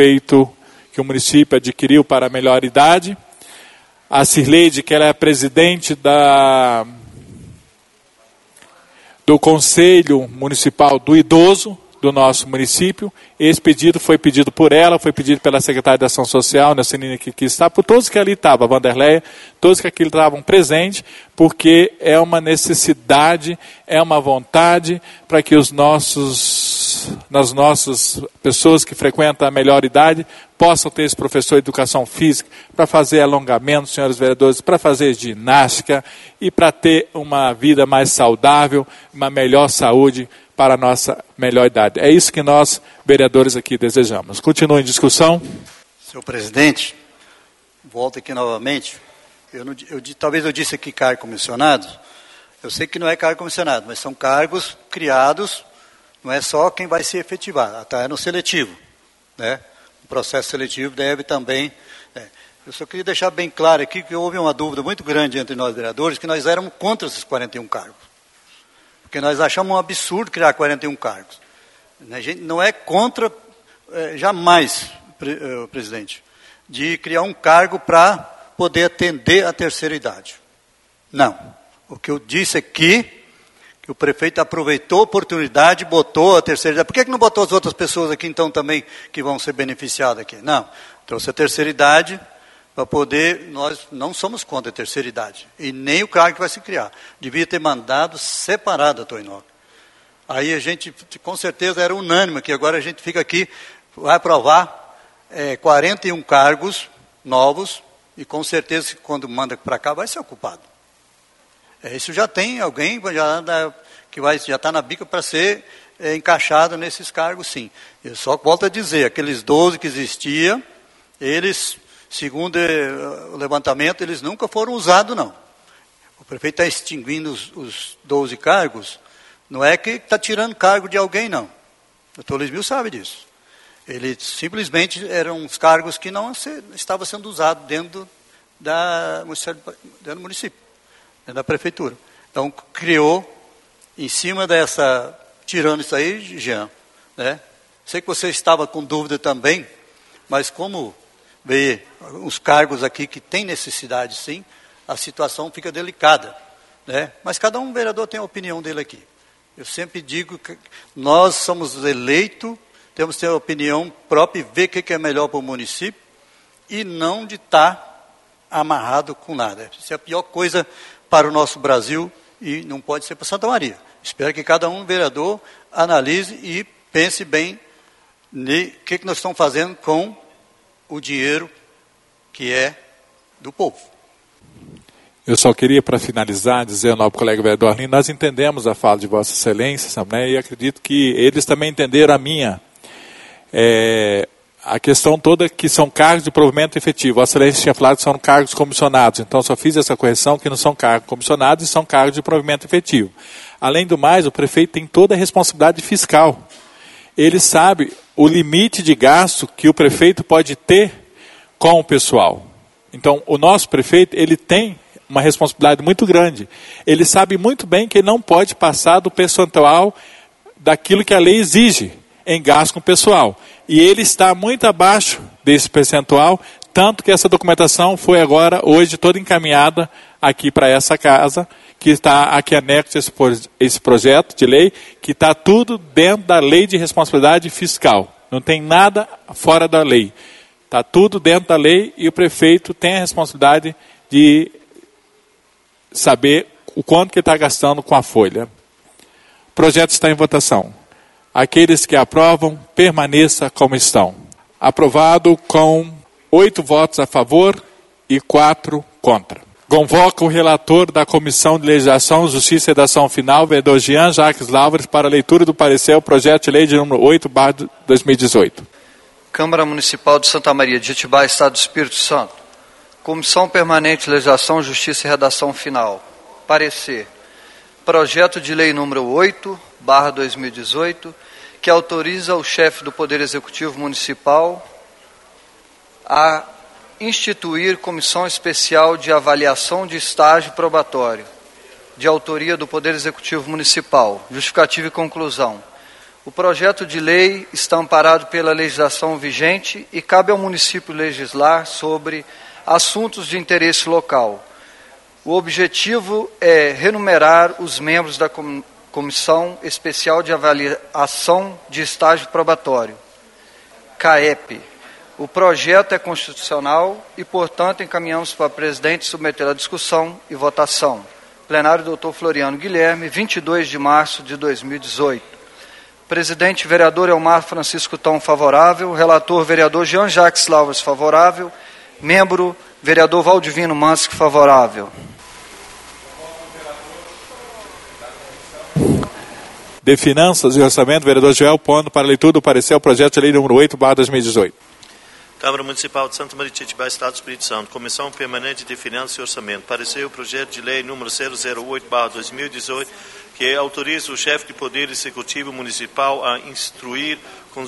o município adquiriu para a melhor idade. A Cirleide, que ela é presidente do Conselho Municipal do Idoso, do nosso município. Esse pedido foi pedido por ela, foi pedido pela secretária de Ação Social, Nelsinine, que aqui está, por todos que ali estavam, Vanderleia, todos que aqui estavam presentes, porque é uma necessidade, é uma vontade para que nas nossas pessoas que frequentam a melhor idade possam ter esse professor de educação física para fazer alongamento, senhores vereadores, para fazer ginástica e para ter uma vida mais saudável, uma melhor saúde para a nossa melhor idade. É isso que nós, vereadores, aqui desejamos. Continua em discussão. Senhor presidente, volto aqui novamente. Talvez eu disse aqui cargo comissionado. Eu sei que não é cargo comissionado, mas são cargos criados, não é só quem vai se efetivar, está no seletivo, né? O processo seletivo deve também... Eu só queria deixar bem claro aqui que houve uma dúvida muito grande entre nós vereadores, que nós éramos contra esses 41 cargos. Porque nós achamos um absurdo criar 41 cargos. A gente não é contra, jamais, presidente, de criar um cargo para poder atender a terceira idade. Não. O que eu disse aqui, que o prefeito aproveitou a oportunidade e botou a terceira idade. Por que não botou as outras pessoas aqui, então, também, que vão ser beneficiadas aqui? Não. Trouxe a terceira idade para poder... Nós não somos contra a terceira idade. E nem o cargo que vai se criar. Devia ter mandado separado a Toinoca. Aí a gente, com certeza, era unânime, que agora a gente fica aqui, vai aprovar 41 cargos novos, e com certeza, quando manda para cá, vai ser ocupado. Isso já tem alguém que já está na bica para ser encaixado nesses cargos, sim. Eu só volto a dizer, aqueles 12 que existiam, eles, segundo o levantamento, eles nunca foram usados, não. O prefeito está extinguindo os 12 cargos, não é que está tirando cargo de alguém, não. O doutor Luiz Mil sabe disso. Eles simplesmente eram os cargos que não estavam sendo usados dentro do município. Da prefeitura. Então, criou, em cima dessa, tirando isso aí, Jean, né? Sei que você estava com dúvida também, mas como vê os cargos aqui que tem necessidade, sim, a situação fica delicada, né? Mas cada um vereador tem a opinião dele aqui. Eu sempre digo que nós somos eleitos, temos que ter a opinião própria e ver o que é melhor para o município e não de estar amarrado com nada. Isso é a pior coisa para o nosso Brasil e não pode ser para Santa Maria. Espero que cada um vereador analise e pense bem no que nós estamos fazendo com o dinheiro que é do povo. Eu só queria, para finalizar, dizer ao nosso colega vereador Arlindo, nós entendemos a fala de Vossa Excelência, né, e acredito que eles também entenderam a minha. A questão toda que são cargos de provimento efetivo. Vossa Excelência tinha falado que são cargos comissionados, então só fiz essa correção que não são cargos comissionados e são cargos de provimento efetivo. Além do mais, o prefeito tem toda a responsabilidade fiscal. Ele sabe o limite de gasto que o prefeito pode ter com o pessoal. Então, o nosso prefeito, ele tem uma responsabilidade muito grande. Ele sabe muito bem que ele não pode passar do percentual daquilo que a lei exige em gasto com o pessoal. E ele está muito abaixo desse percentual, tanto que essa documentação foi agora, hoje, toda encaminhada aqui para essa casa, que está aqui anexo esse projeto de lei, que está tudo dentro da lei de responsabilidade fiscal. Não tem nada fora da lei. Está tudo dentro da lei e o prefeito tem a responsabilidade de saber o quanto que ele está gastando com a folha. O projeto está em votação. Aqueles que aprovam, permaneça como estão. Aprovado com 8 votos a favor e 4 contra. Convoca o relator da Comissão de Legislação, Justiça e Redação Final, vereador Jean Jacques Lauveres, para a leitura do parecer ao projeto de lei de número 8/2018. Câmara Municipal de Santa Maria de Jetibá, Estado do Espírito Santo. Comissão Permanente de Legislação, Justiça e Redação Final. Parecer. Projeto de lei número 8/2018, que autoriza o chefe do Poder Executivo Municipal a instituir comissão especial de avaliação de estágio probatório, de autoria do Poder Executivo Municipal. Justificativa e conclusão. O projeto de lei está amparado pela legislação vigente e cabe ao município legislar sobre assuntos de interesse local. O objetivo é renumerar os membros da Comissão Especial de Avaliação de Estágio Probatório, CAEP. O projeto é constitucional e, portanto, encaminhamos para o presidente submeter a discussão e votação. Plenário, doutor Floriano Guilherme, 22 de março de 2018. Presidente, vereador Elmar Francisco Tão, favorável. Relator, vereador Jean-Jacques Lavras, favorável. Membro, vereador Valdivino Mansky, favorável. De Finanças e Orçamento, vereador Joel Pondo, para leitura do parecer ao projeto de lei número 8/2018. Câmara Municipal de Santa Maria de Jetibá, Estado do Espírito Santo. Comissão Permanente de Finanças e Orçamento. Parecer o projeto de lei número 008/2018, que autoriza o chefe de Poder Executivo Municipal a instituir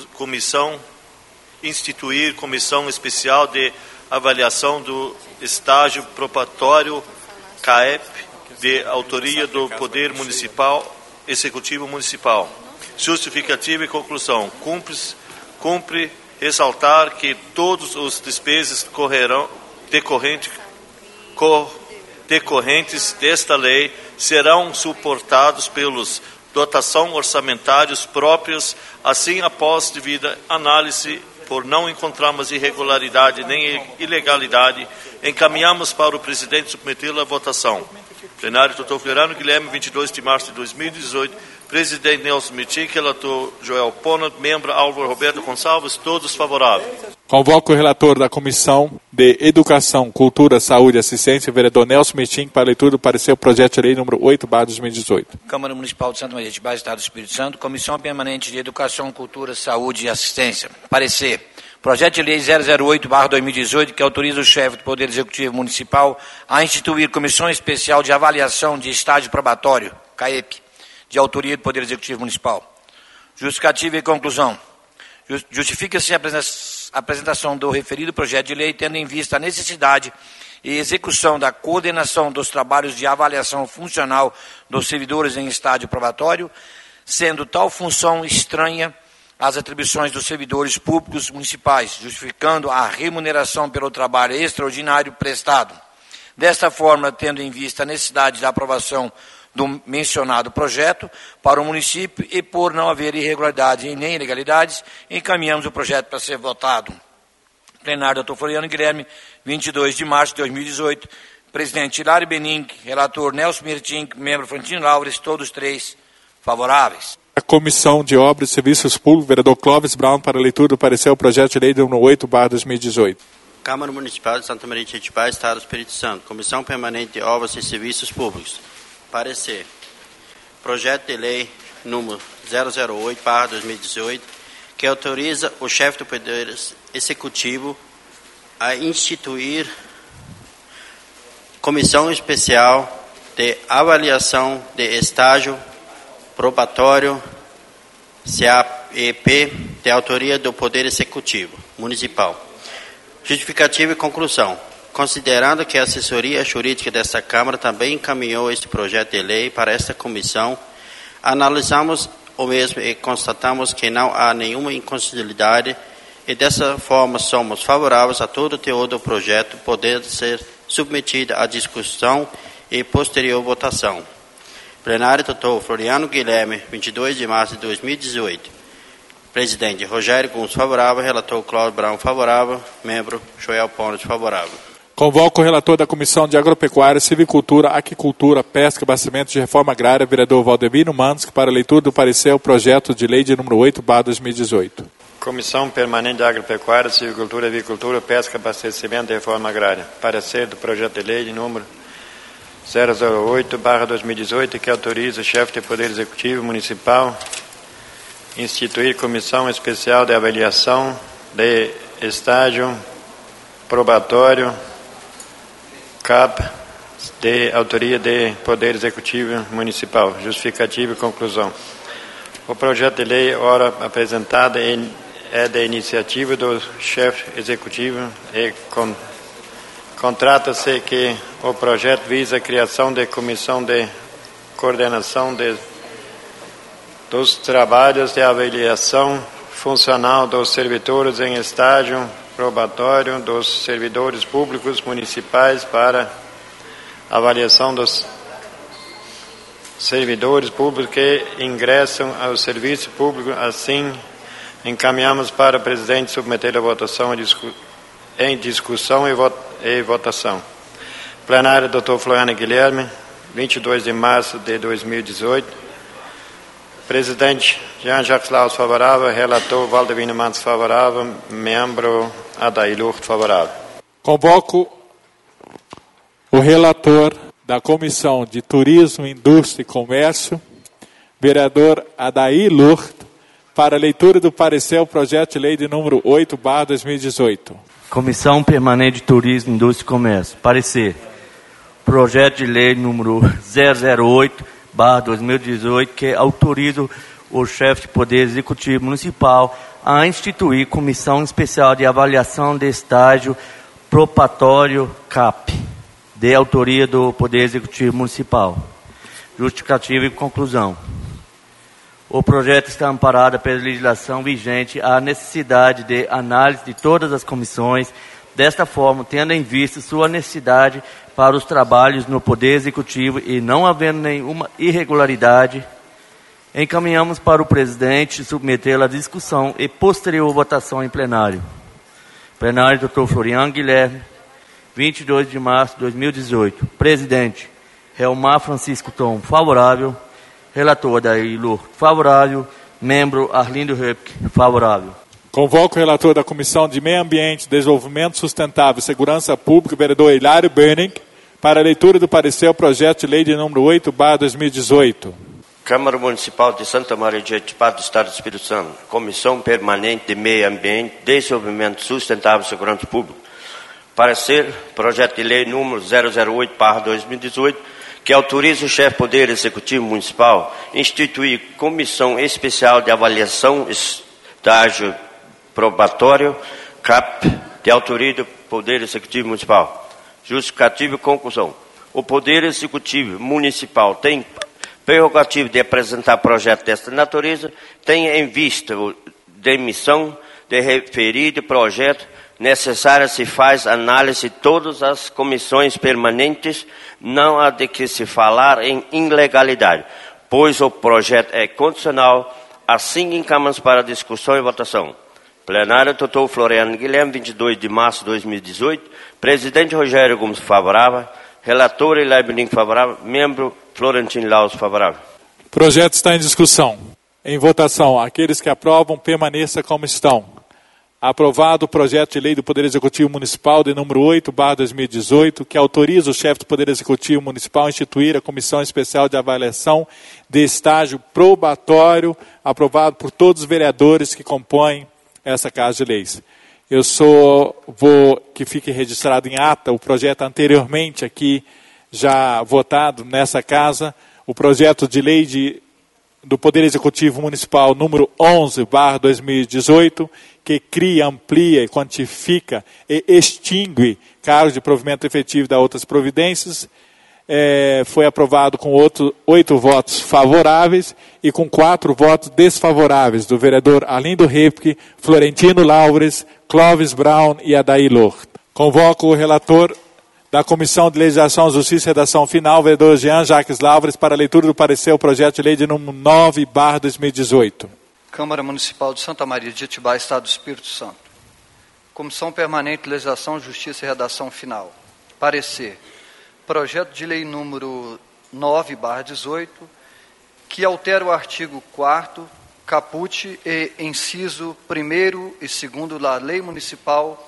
comissão especial de avaliação do estágio probatório CAEP, de autoria do Poder Executivo Municipal. Justificativa e conclusão. Cumpre ressaltar que todos os despesas decorrentes desta lei serão suportados pelos dotação orçamentários próprios, assim após devida análise por não encontrarmos irregularidade nem ilegalidade, encaminhamos para o presidente submetê-la à votação. Plenário, doutor Floriano Guilherme, 22 de março de 2018, presidente Nelson Mitic, relator Joel Pono, membro Álvaro Roberto Gonçalves, todos favoráveis. Convoco o relator da Comissão de Educação, Cultura, Saúde e Assistência, vereador Nelson Mitic, para leitura do parecer ao projeto de lei número 8/2018. Câmara Municipal de Santa Maria de Jetibá, Estado do Espírito Santo, Comissão Permanente de Educação, Cultura, Saúde e Assistência. Parecer. Projeto de lei 008/2018, que autoriza o chefe do Poder Executivo Municipal a instituir Comissão Especial de Avaliação de Estágio Probatório, CAEP, de autoria do Poder Executivo Municipal. Justificativa e conclusão. Justifica-se a apresentação do referido projeto de lei, tendo em vista a necessidade e execução da coordenação dos trabalhos de avaliação funcional dos servidores em estágio probatório, sendo tal função estranha às atribuições dos servidores públicos municipais, justificando a remuneração pelo trabalho extraordinário prestado. Desta forma, tendo em vista a necessidade da aprovação do mencionado projeto para o município e por não haver irregularidades e nem ilegalidades, encaminhamos o projeto para ser votado. Plenário, doutor Floriano Guilherme, 22 de março de 2018. Presidente Hilário Benink, relator Nelson Mirtink, membro Frantino Álvares, todos três favoráveis. A Comissão de Obras e Serviços Públicos, vereador Clóvis Brown, para leitura do parecer ao projeto de lei número 8/2018. Câmara Municipal de Santa Maria de Jetibá, Estado do Espírito Santo. Comissão Permanente de Obras e Serviços Públicos. Parecer. Projeto de lei número 008/2018, que autoriza o chefe do Poder Executivo a instituir Comissão Especial de Avaliação de Estágio Probatório, CAEP, de autoria do Poder Executivo Municipal. Justificativa e conclusão. Considerando que a assessoria jurídica desta Câmara também encaminhou este projeto de lei para esta comissão, analisamos o mesmo e constatamos que não há nenhuma inconstitucionalidade e dessa forma somos favoráveis a todo o teor do projeto poder ser submetido à discussão e posterior votação. Plenário, doutor Floriano Guilherme, 22 de março de 2018. Presidente Rogério Gomes, favorável. Relator Cláudio Brown, favorável. Membro Joel Pono, favorável. Convoco o relator da Comissão de Agropecuária, Silvicultura, Aquicultura, Pesca e Abastecimento de Reforma Agrária, vereador Valdemiro Mansky, para a leitura do parecer ao projeto de lei de número 8/2018. Comissão Permanente de Agropecuária, Silvicultura, Avicultura, Pesca e Abastecimento de Reforma Agrária. Parecer do projeto de lei de número 008/2018, que autoriza o chefe de Poder Executivo Municipal instituir Comissão Especial de Avaliação de Estágio Probatório, CAP, de autoria de Poder Executivo Municipal. Justificativa e conclusão. O projeto de lei, ora apresentado, é da iniciativa do chefe executivo e contrata-se que o projeto visa a criação de comissão de coordenação dos trabalhos de avaliação funcional dos servidores em estágio probatório, dos servidores públicos municipais para avaliação dos servidores públicos que ingressam ao serviço público. Assim, encaminhamos para o presidente submeter a votação em discussão e votação. Plenário, Dr. Floriano Guilherme, 22 de março de 2018. Presidente Jean-Jacques Laus, favorável. Relator Valdemiro Mantos, favorável. Membro Adair Lourdes, favorável. Convoco o relator da Comissão de Turismo, Indústria e Comércio, vereador Adair Lourdes, para a leitura do parecer ao projeto de lei de número 8/2018. Comissão Permanente de Turismo, Indústria e Comércio. Parecer. Projeto de lei número 008/2018, que autoriza o chefe de Poder Executivo Municipal a instituir Comissão Especial de Avaliação de Estágio Probatório CAP, de autoria do Poder Executivo Municipal. Justificativa e conclusão. O projeto está amparado pela legislação vigente à necessidade de análise de todas as comissões, desta forma, tendo em vista sua necessidade para os trabalhos no Poder Executivo e não havendo nenhuma irregularidade, encaminhamos para o presidente submetê-la à discussão e posterior votação em plenário. Plenário, Dr. Floriano Guilherme, 22 de março de 2018. Presidente, Helmar Francisco Tom, favorável. Relator, Adair Lourdes, favorável. Membro, Arlindo Höpke, favorável. Convoco o relator da Comissão de Meio Ambiente, Desenvolvimento Sustentável e Segurança Pública, vereador Hilário Böning, para a leitura do parecer ao projeto de lei de número 8/2018. Câmara Municipal de Santa Maria de Jetibá do Estado do Espírito Santo. Comissão Permanente de Meio Ambiente, Desenvolvimento Sustentável e Segurança Pública. Parecer, projeto de lei número 008/2018, que autoriza o chefe do Poder Executivo Municipal a instituir Comissão Especial de Avaliação Estágio Probatório, CAP, de autoria do Poder Executivo Municipal. Justificativa e conclusão. O Poder Executivo Municipal tem prerrogativa de apresentar projeto desta natureza, tem em vista a demissão de referido projeto necessária se faz análise de todas as comissões permanentes, não há de que se falar em ilegalidade, pois o projeto é condicional, assim encaminhamos para discussão e votação. Plenário, Dr. Floriano Guilherme, 22 de março de 2018. Presidente Rogério Gomes, favorável. Relator Hilário Böning, favorável. Membro Florentino Laus, favorável. O projeto está em discussão. Em votação, aqueles que aprovam, permaneça como estão. Aprovado o projeto de lei do Poder Executivo Municipal de número 8/2018, que autoriza o chefe do Poder Executivo Municipal a instituir a Comissão Especial de Avaliação de Estágio Probatório, aprovado por todos os vereadores que compõem essa Casa de Leis. Eu vou que fique registrado em ata o projeto anteriormente aqui já votado nessa casa, o projeto de lei do Poder Executivo Municipal número 11/2018, que cria, amplia e quantifica e extingue cargos de provimento efetivo e outras providências, foi aprovado com 8 votos favoráveis e com 4 votos desfavoráveis do vereador Arlindo Höpke, Florentino Laures, Clóvis Brown e Adair Lourdes. Convoco o relator da Comissão de Legislação, Justiça e Redação Final, vereador Jean-Jacques Laures, para a leitura do parecer ao projeto de lei de número 9/2018. Câmara Municipal de Santa Maria de Jetibá, Estado do Espírito Santo. Comissão Permanente de Legislação, Justiça e Redação Final. Parecer. Projeto de lei número 9/18, que altera o artigo 4º, caput e inciso 1º e 2º da Lei Municipal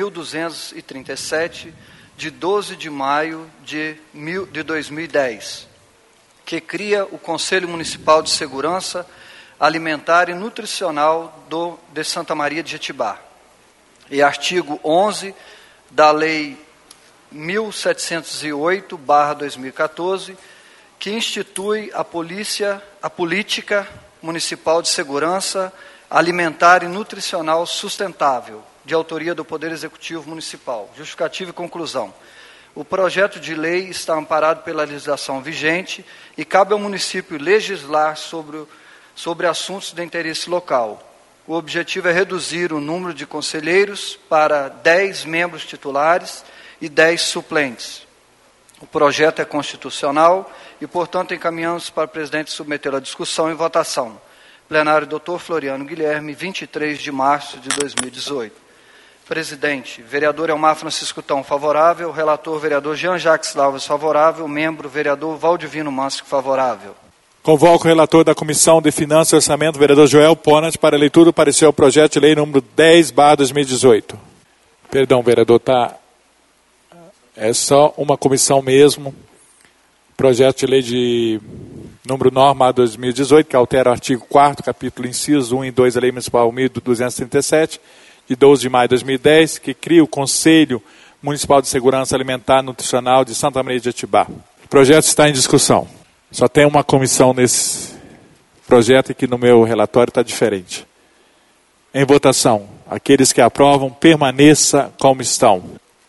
1237, de 12 de maio de 2010, que cria o Conselho Municipal de Segurança Alimentar e Nutricional de Santa Maria de Jetibá. E artigo 11 da Lei 1708/2014, que institui a Política Municipal de Segurança Alimentar e Nutricional Sustentável, de autoria do Poder Executivo Municipal. Justificativa e conclusão. O projeto de lei está amparado pela legislação vigente e cabe ao município legislar sobre assuntos de interesse local. O objetivo é reduzir o número de conselheiros para 10 membros titulares e 10 suplentes. O projeto é constitucional e, portanto, encaminhamos para o presidente submeter a discussão e votação. Plenário, Dr. Floriano Guilherme, 23 de março de 2018. Presidente, vereador Elmar Francisco Tão, favorável. Relator, vereador Jean-Jacques Lavras, favorável. Membro, vereador Valdivino Mansky, favorável. Convoco o relator da Comissão de Finanças e Orçamento, vereador Joel Ponant, para a leitura do parecer ao projeto de lei número 10/2018. Perdão, vereador, é só uma comissão mesmo. Projeto de lei de número norma 2018, que altera o artigo 4º, capítulo incisos 1 e 2 da Lei Municipal 1237, de 12 de maio de 2010, que cria o Conselho Municipal de Segurança Alimentar e Nutricional de Santa Maria de Jetibá. O projeto está em discussão. Só tem uma comissão nesse projeto e que no meu relatório está diferente. Em votação, aqueles que aprovam, permaneça como estão.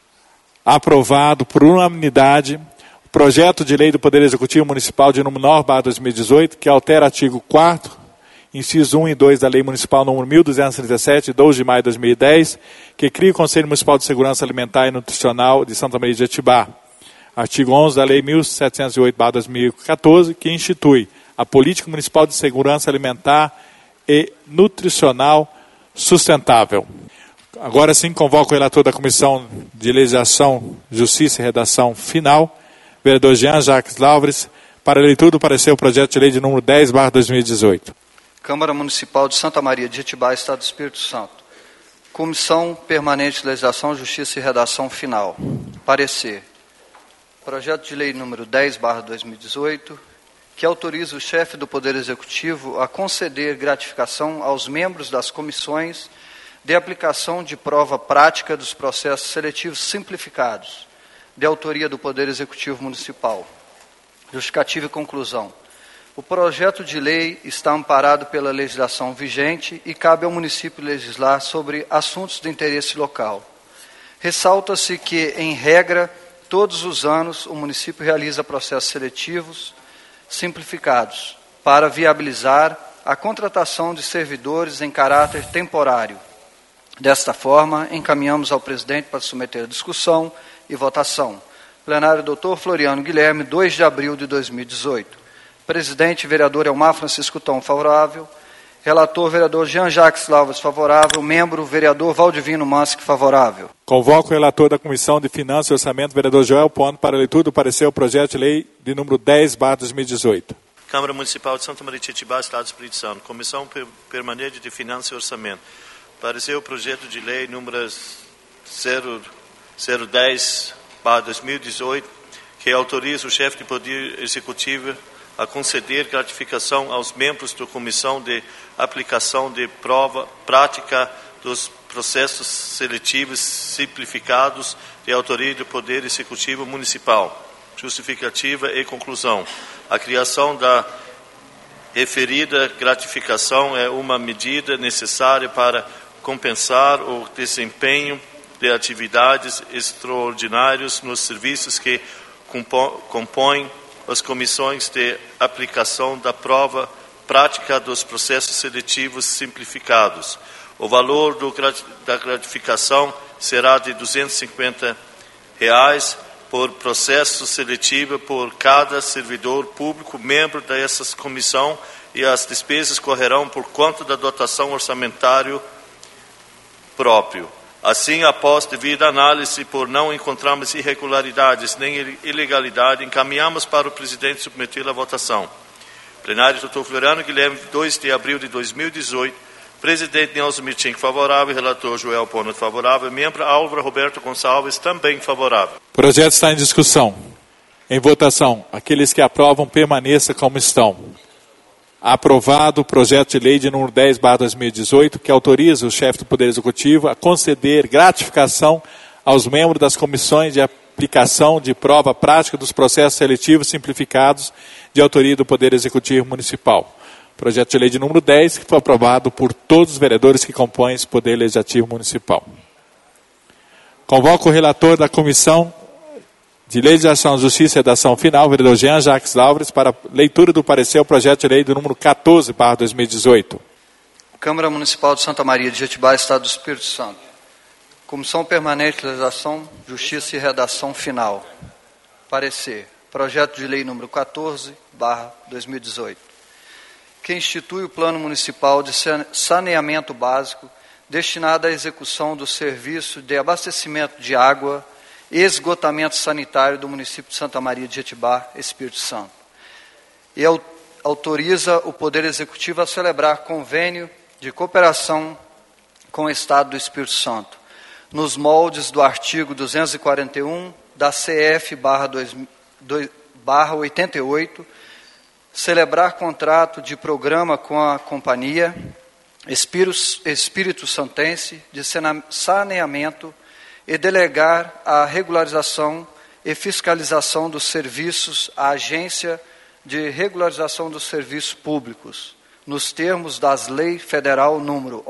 Aprovado por unanimidade o projeto de lei do Poder Executivo Municipal de número 9/2018, que altera artigo 4º, inciso 1 e 2 da Lei Municipal número 1237, de 12 de maio de 2010, que cria o Conselho Municipal de Segurança Alimentar e Nutricional de Santa Maria de Jetibá. Artigo 11 da Lei 1708/2014, que institui a Política Municipal de Segurança Alimentar e Nutricional Sustentável. Agora sim, convoco o relator da Comissão de Legislação, Justiça e Redação Final, vereador Jean-Jacques Lavras, para a leitura do parecer ao projeto de lei de número 10/2018. Câmara Municipal de Santa Maria de Jetibá, Estado do Espírito Santo. Comissão Permanente de Legislação, Justiça e Redação Final. Parecer. Projeto de lei número 10/2018, que autoriza o chefe do Poder Executivo a conceder gratificação aos membros das comissões de aplicação de prova prática dos processos seletivos simplificados, de autoria do Poder Executivo Municipal. Justificativa e conclusão. O projeto de lei está amparado pela legislação vigente e cabe ao município legislar sobre assuntos de interesse local. Ressalta-se que, em regra, todos os anos o município realiza processos seletivos simplificados para viabilizar a contratação de servidores em caráter temporário. Desta forma, encaminhamos ao presidente para submeter a discussão e votação. Plenário, Dr. Floriano Guilherme, 2 de abril de 2018. Presidente, vereador Elmar Francisco Tão, favorável. Relator, vereador Jean-Jacques Lavras, favorável. Membro, vereador Valdivino Mansky, favorável. Convoco o relator da Comissão de Finanças e Orçamento, vereador Joel Ponant, para a leitura do parecer ao projeto de lei de número 10/2018. Câmara Municipal de Santa Maria de Jetibá, Estado do Espírito Santo. Comissão Permanente de Finanças e Orçamento. Parecer o projeto de lei número 010/2018, que autoriza o chefe de Poder Executivo a conceder gratificação aos membros da Comissão de Aplicação de Prova Prática dos Processos Seletivos Simplificados de autoria do Poder Executivo Municipal. Justificativa e conclusão. A criação da referida gratificação é uma medida necessária para compensar o desempenho de atividades extraordinárias nos serviços que compõem as comissões de aplicação da prova prática dos processos seletivos simplificados. O valor da gratificação será de R$ 250 por processo seletivo por cada servidor público membro dessa comissão, e as despesas correrão por conta da dotação orçamentária próprio. Assim, após devida análise, por não encontrarmos irregularidades nem ilegalidade, encaminhamos para o presidente submeter à votação. Plenário, Dr. Floriano Guilherme, 2 de abril de 2018. Presidente Nelson Miting, favorável. Relator Joel Ponant, favorável. Membro Álvaro Roberto Gonçalves, também favorável. O projeto está em discussão. Em votação, aqueles que aprovam, permaneça como estão. Aprovado o projeto de lei de número 10/2018, que autoriza o chefe do Poder Executivo a conceder gratificação aos membros das comissões de aplicação de prova prática dos processos seletivos simplificados de autoria do Poder Executivo Municipal. Projeto de lei de número 10, que foi aprovado por todos os vereadores que compõem esse Poder Legislativo Municipal. Convoco o relator da Comissão de Legislação, Justiça e Redação Final, vereador Jean-Jacques Lavras, para leitura do parecer ao projeto de lei do número 14/2018. Câmara Municipal de Santa Maria de Jetibá, Estado do Espírito Santo. Comissão Permanente de Legislação, Justiça e Redação Final. Parecer. Projeto de Lei número 14/2018, que institui o Plano Municipal de Saneamento Básico destinado à execução do serviço de abastecimento de água e esgotamento sanitário do município de Santa Maria de Jetibá, Espírito Santo. E autoriza o Poder Executivo a celebrar convênio de cooperação com o Estado do Espírito Santo, nos moldes do artigo 241 da CF/88, celebrar contrato de programa com a Companhia Espírito Santense de Saneamento e delegar a regularização e fiscalização dos serviços à Agência de Regularização dos Serviços Públicos, nos termos das Lei Federal número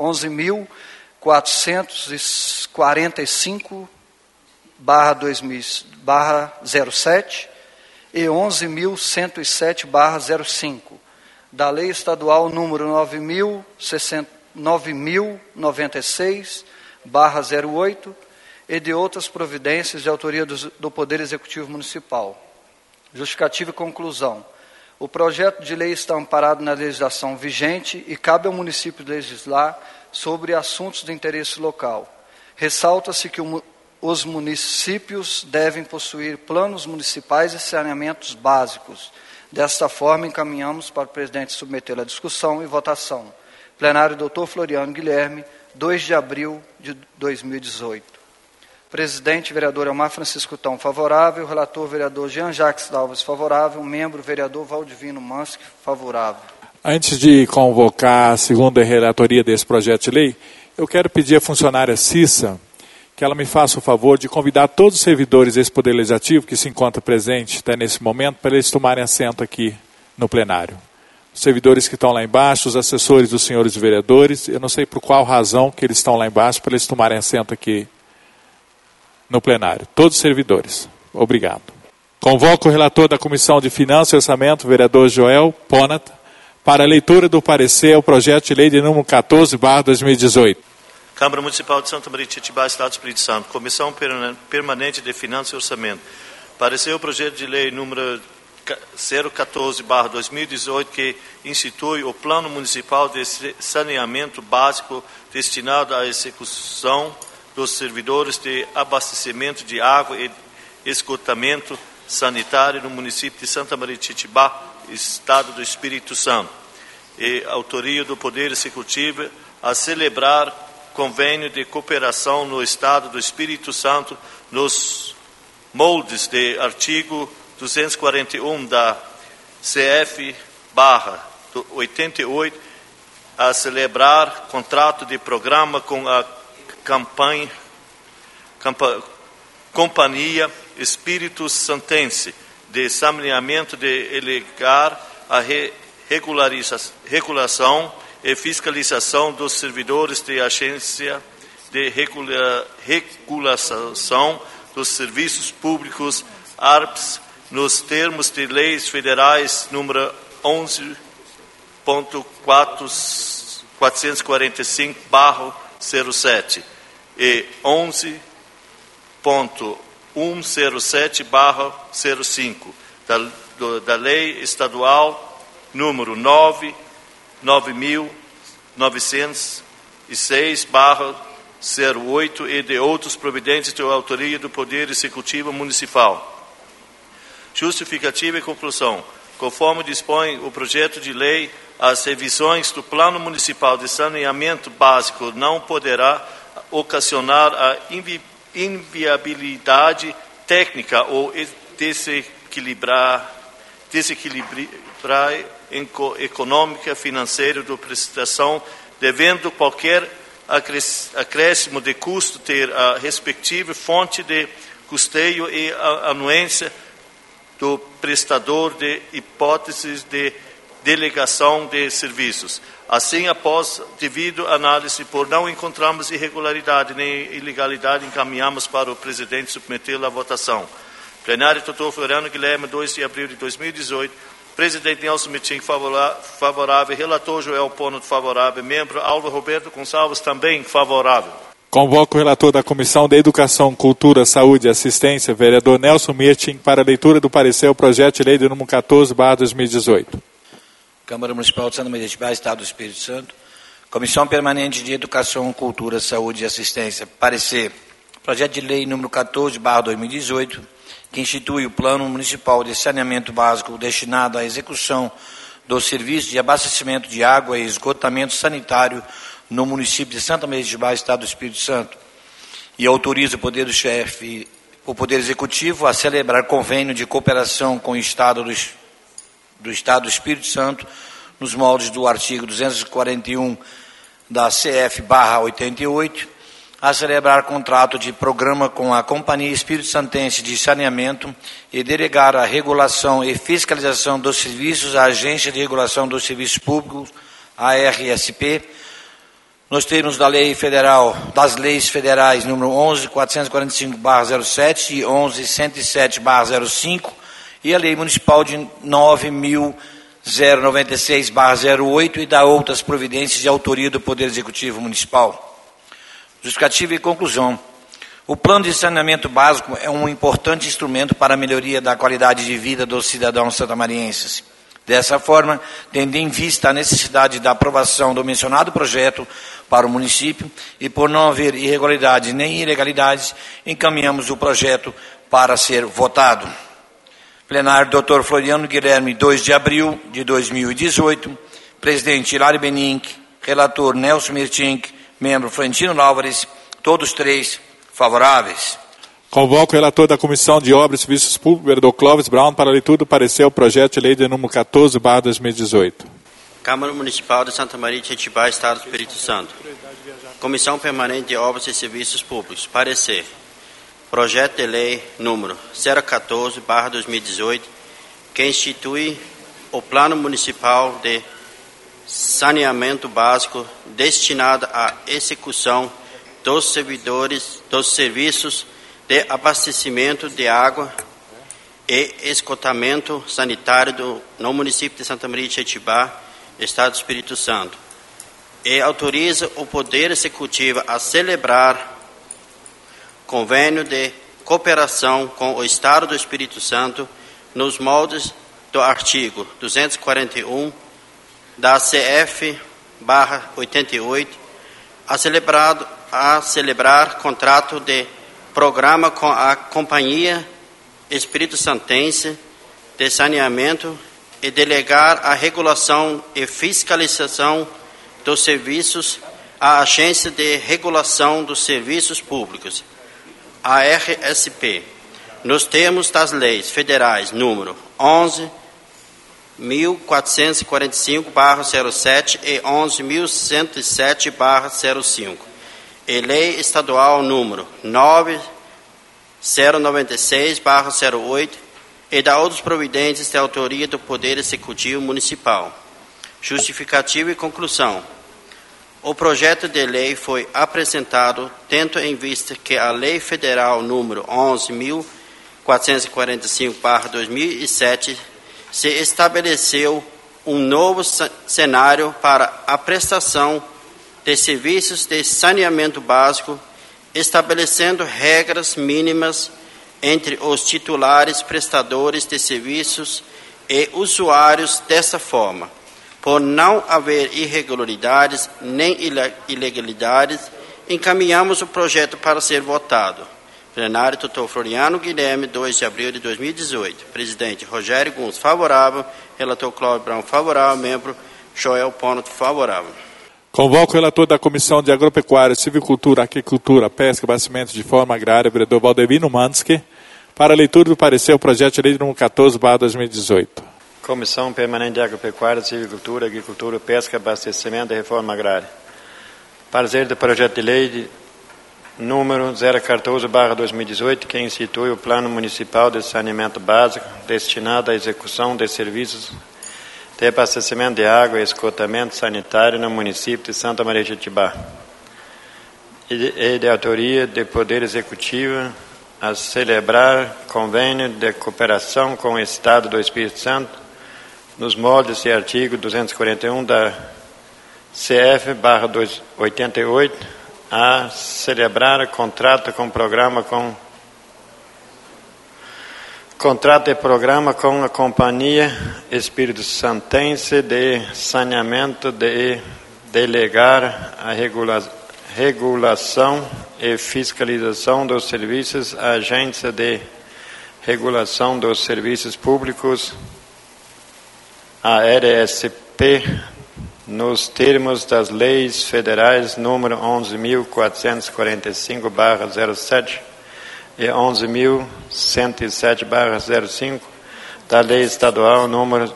11.445/07 e 11.107/05, da Lei Estadual número 9.096/08 e de outras providências de autoria do Poder Executivo Municipal. Justificativa e conclusão. O projeto de lei está amparado na legislação vigente e cabe ao município legislar sobre assuntos de interesse local. Ressalta-se que os municípios devem possuir planos municipais de saneamentos básicos. Desta forma, encaminhamos para o presidente submeter a discussão e votação. Plenário Dr. Floriano Guilherme, 2 de abril de 2018. Presidente, vereador Elmar Francisco Tão, favorável. Relator, vereador Jean Jacques Alves, favorável. Membro, vereador Valdivino Mansky, favorável. Antes de convocar a segunda relatoria desse projeto de lei, eu quero pedir à funcionária Cissa que ela me faça o favor de convidar todos os servidores desse Poder Legislativo que se encontra presente até nesse momento para eles tomarem assento aqui no plenário. Os servidores que estão lá embaixo, os assessores dos senhores vereadores, eu não sei por qual razão que eles estão lá embaixo para eles tomarem assento aqui no plenário. Todos os servidores. Obrigado. Convoco o relator da Comissão de Finanças e Orçamento, vereador Joel Ponat, para a leitura do parecer ao projeto de lei de número 14/2018. Câmara Municipal de Santa Maria de Jetibá, Estado do Espírito Santo. Comissão Permanente de Finanças e Orçamento. Parecer o projeto de lei número 014/2018, que institui o Plano Municipal de Saneamento Básico destinado à execução dos servidores de abastecimento de água e esgotamento sanitário no município de Santa Maria de Jetibá, Estado do Espírito Santo. E autoria do Poder Executivo a celebrar convênio de cooperação no Estado do Espírito Santo nos moldes de artigo 241 da CF/88, a celebrar contrato de programa com a Companhia Espírito Santense de Saneamento de delegar a regulação e fiscalização dos servidores de Agência de Regulação dos Serviços Públicos, ARPS, nos termos de leis federais número 11.445/07 e 11.107/05 da Lei Estadual número 9.906/08 e de outros providências de autoria do Poder Executivo Municipal. Justificativa e conclusão. Conforme dispõe o projeto de lei, as revisões do Plano Municipal de Saneamento Básico não poderá ocasionar a inviabilidade técnica ou desequilibrar econômica financeira da prestação, devendo qualquer acréscimo de custo ter a respectiva fonte de custeio e a anuência do prestador de hipóteses de delegação de serviços. Assim, após devido análise, por não encontrarmos irregularidade nem ilegalidade, encaminhamos para o presidente submeter à votação. Plenário Dr. Floriano Guilherme, 2 de abril de 2018. Presidente Nelson Mitim, favorável. Relator Joel Pono, favorável. Membro Álvaro Roberto Gonçalves, também favorável. Convoco o relator da Comissão de Educação, Cultura, Saúde e Assistência, vereador Nelson Mirting, para a leitura do parecer ao projeto de lei de número 14/2018. Câmara Municipal de Santa Maria de Itibá, Estado do Espírito Santo. Comissão Permanente de Educação, Cultura, Saúde e Assistência. Parecer. Projeto de lei número 14/2018, que institui o Plano Municipal de Saneamento Básico destinado à execução do serviço de abastecimento de água e esgotamento sanitário no município de Santa Maria de Itibá, Estado do Espírito Santo, e autoriza o Poder Executivo a celebrar convênio de cooperação com o Estado do Estado do Espírito Santo, nos moldes do artigo 241 da CF/88, a celebrar contrato de programa com a Companhia Espírito Santense de Saneamento e delegar a regulação e fiscalização dos serviços à Agência de Regulação dos Serviços Públicos, ARSP, nos termos da Lei Federal, das Leis Federais número 11.445/07 e 11.107/05 e a Lei Municipal de 9.096/08 e da outras providências de autoria do Poder Executivo Municipal. Justificativa e conclusão. O Plano de Saneamento Básico é um importante instrumento para a melhoria da qualidade de vida dos cidadãos santamarienses. Dessa forma, tendo em vista a necessidade da aprovação do mencionado projeto para o município e por não haver irregularidades nem ilegalidades, encaminhamos o projeto para ser votado. Plenário Dr. Floriano Guilherme, 2 de abril de 2018. Presidente Hilário Benink, relator Nelson Mirting, membro Florentino Álvares, todos três favoráveis. Convoco o relator da Comissão de Obras e Serviços Públicos, vereador Clóvis Brown, para a leitura do parecer ao projeto de lei de número 14/2018. Câmara Municipal de Santa Maria de Itibá, Estado do Espírito Santo. Comissão Permanente de Obras e Serviços Públicos. Parecer. Projeto de lei número 014/2018, que institui o Plano Municipal de Saneamento Básico destinado à execução dos serviços de abastecimento de água e esgotamento sanitário no município de Santa Maria de Itibá, Estado do Espírito Santo, e autoriza o Poder Executivo a celebrar convênio de cooperação com o Estado do Espírito Santo nos moldes do artigo 241 da CF/88, a celebrar contrato de programa com a Companhia Espírito Santense de Saneamento e delegar a regulação e fiscalização dos serviços à Agência de Regulação dos Serviços Públicos, ARSP, nos termos das leis federais número 11.445/07 e 11.107/05, e lei estadual número 9.096/08 e da outras providências de autoria do Poder Executivo Municipal. Justificativa e conclusão. O projeto de lei foi apresentado tendo em vista que a Lei Federal número 11.445/2007 se estabeleceu um novo cenário para a prestação de serviços de saneamento básico, estabelecendo regras mínimas entre os titulares prestadores de serviços e usuários. Dessa forma, por não haver irregularidades nem ilegalidades, encaminhamos o projeto para ser votado. Plenário, Dr. Floriano Guilherme, 2 de abril de 2018. Presidente Rogério Guns, favorável. Relator Cláudio Brown, favorável. Membro Joel Pono, favorável. Convoco o relator da Comissão de Agropecuária, Silvicultura, Aquicultura, Pesca e Abastecimento de Forma Agrária, vereador Valdevino Mansky, para a leitura do parecer ao projeto de lei número 14/2018. Comissão Permanente de Agropecuária, Silvicultura, Agricultura, Pesca, Abastecimento e Reforma Agrária. Parecer do projeto de lei número 014/2018, que institui o Plano Municipal de Saneamento Básico destinado à execução de serviços de abastecimento de água e esgotamento sanitário no município de Santa Maria de Itibá, e de autoria do Poder Executivo a celebrar convênio de cooperação com o Estado do Espírito Santo nos moldes de artigo 241 da CF/88, a celebrar contrato de programa com a Companhia Espírito Santense de Saneamento de delegar a regulação e fiscalização dos serviços à Agência de Regulação dos Serviços Públicos, ARSP, nos termos das leis federais número 11.445/07 e 11.107/05, da lei estadual número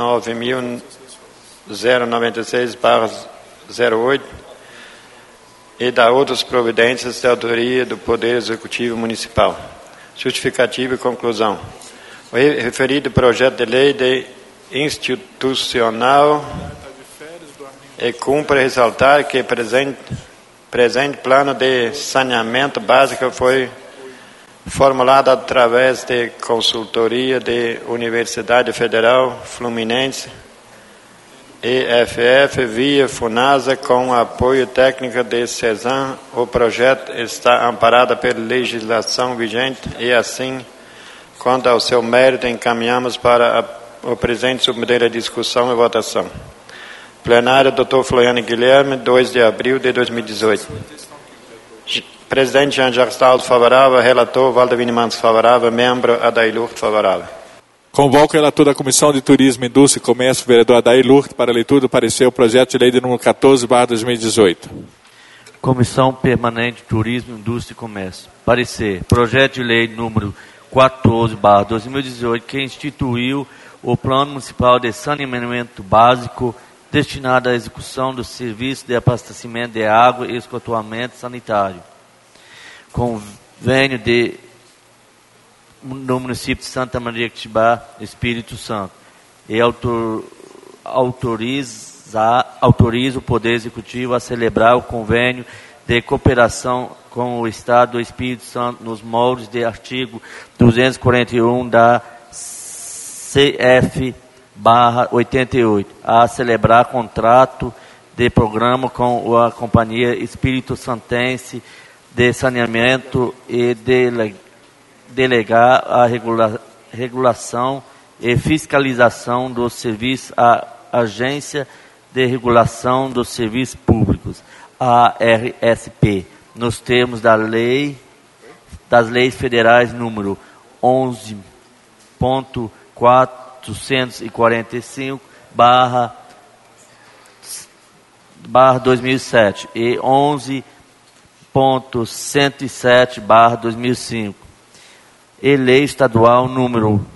9.096/08 e da outras providências de autoria do Poder Executivo Municipal. Justificativa e conclusão. O referido projeto de lei de institucional e cumpre ressaltar que presente plano de saneamento básico foi formulado através de consultoria de Universidade Federal Fluminense, EFF, via FUNASA, com apoio técnico de CESAM. O projeto está amparado pela legislação vigente e, assim, quanto ao seu mérito, encaminhamos para o presente submeter a discussão e votação. Plenário, Dr. Floriano Guilherme, 2 de abril de 2018. Presidente Jean Gerstaldo, favorável. Relator Valdemir Mantos, favorável. Membro Adair Lurt, favorável. Convoco o relator da Comissão de Turismo, Indústria e Comércio, vereador Adair Lurt, para leitura do parecer o projeto de lei de número 14/2018. Comissão Permanente de Turismo, Indústria e Comércio. Parecer. Projeto de lei número 14/2018, que instituiu o Plano Municipal de Saneamento Básico destinado à execução do serviço de abastecimento de água e esgotamento sanitário. Convênio no município de Santa Maria de Jetibá, Espírito Santo. E autoriza o Poder Executivo a celebrar o convênio de cooperação com o Estado do Espírito Santo nos moldes do artigo 241 da CF/88, a celebrar contrato de programa com a Companhia Espírito Santense de Saneamento e delegar a regulação e fiscalização dos serviços à Agência de Regulação dos Serviços Públicos, ARSP, nos termos das leis federais número 11.445/2007 e 11.107/2005. E lei estadual número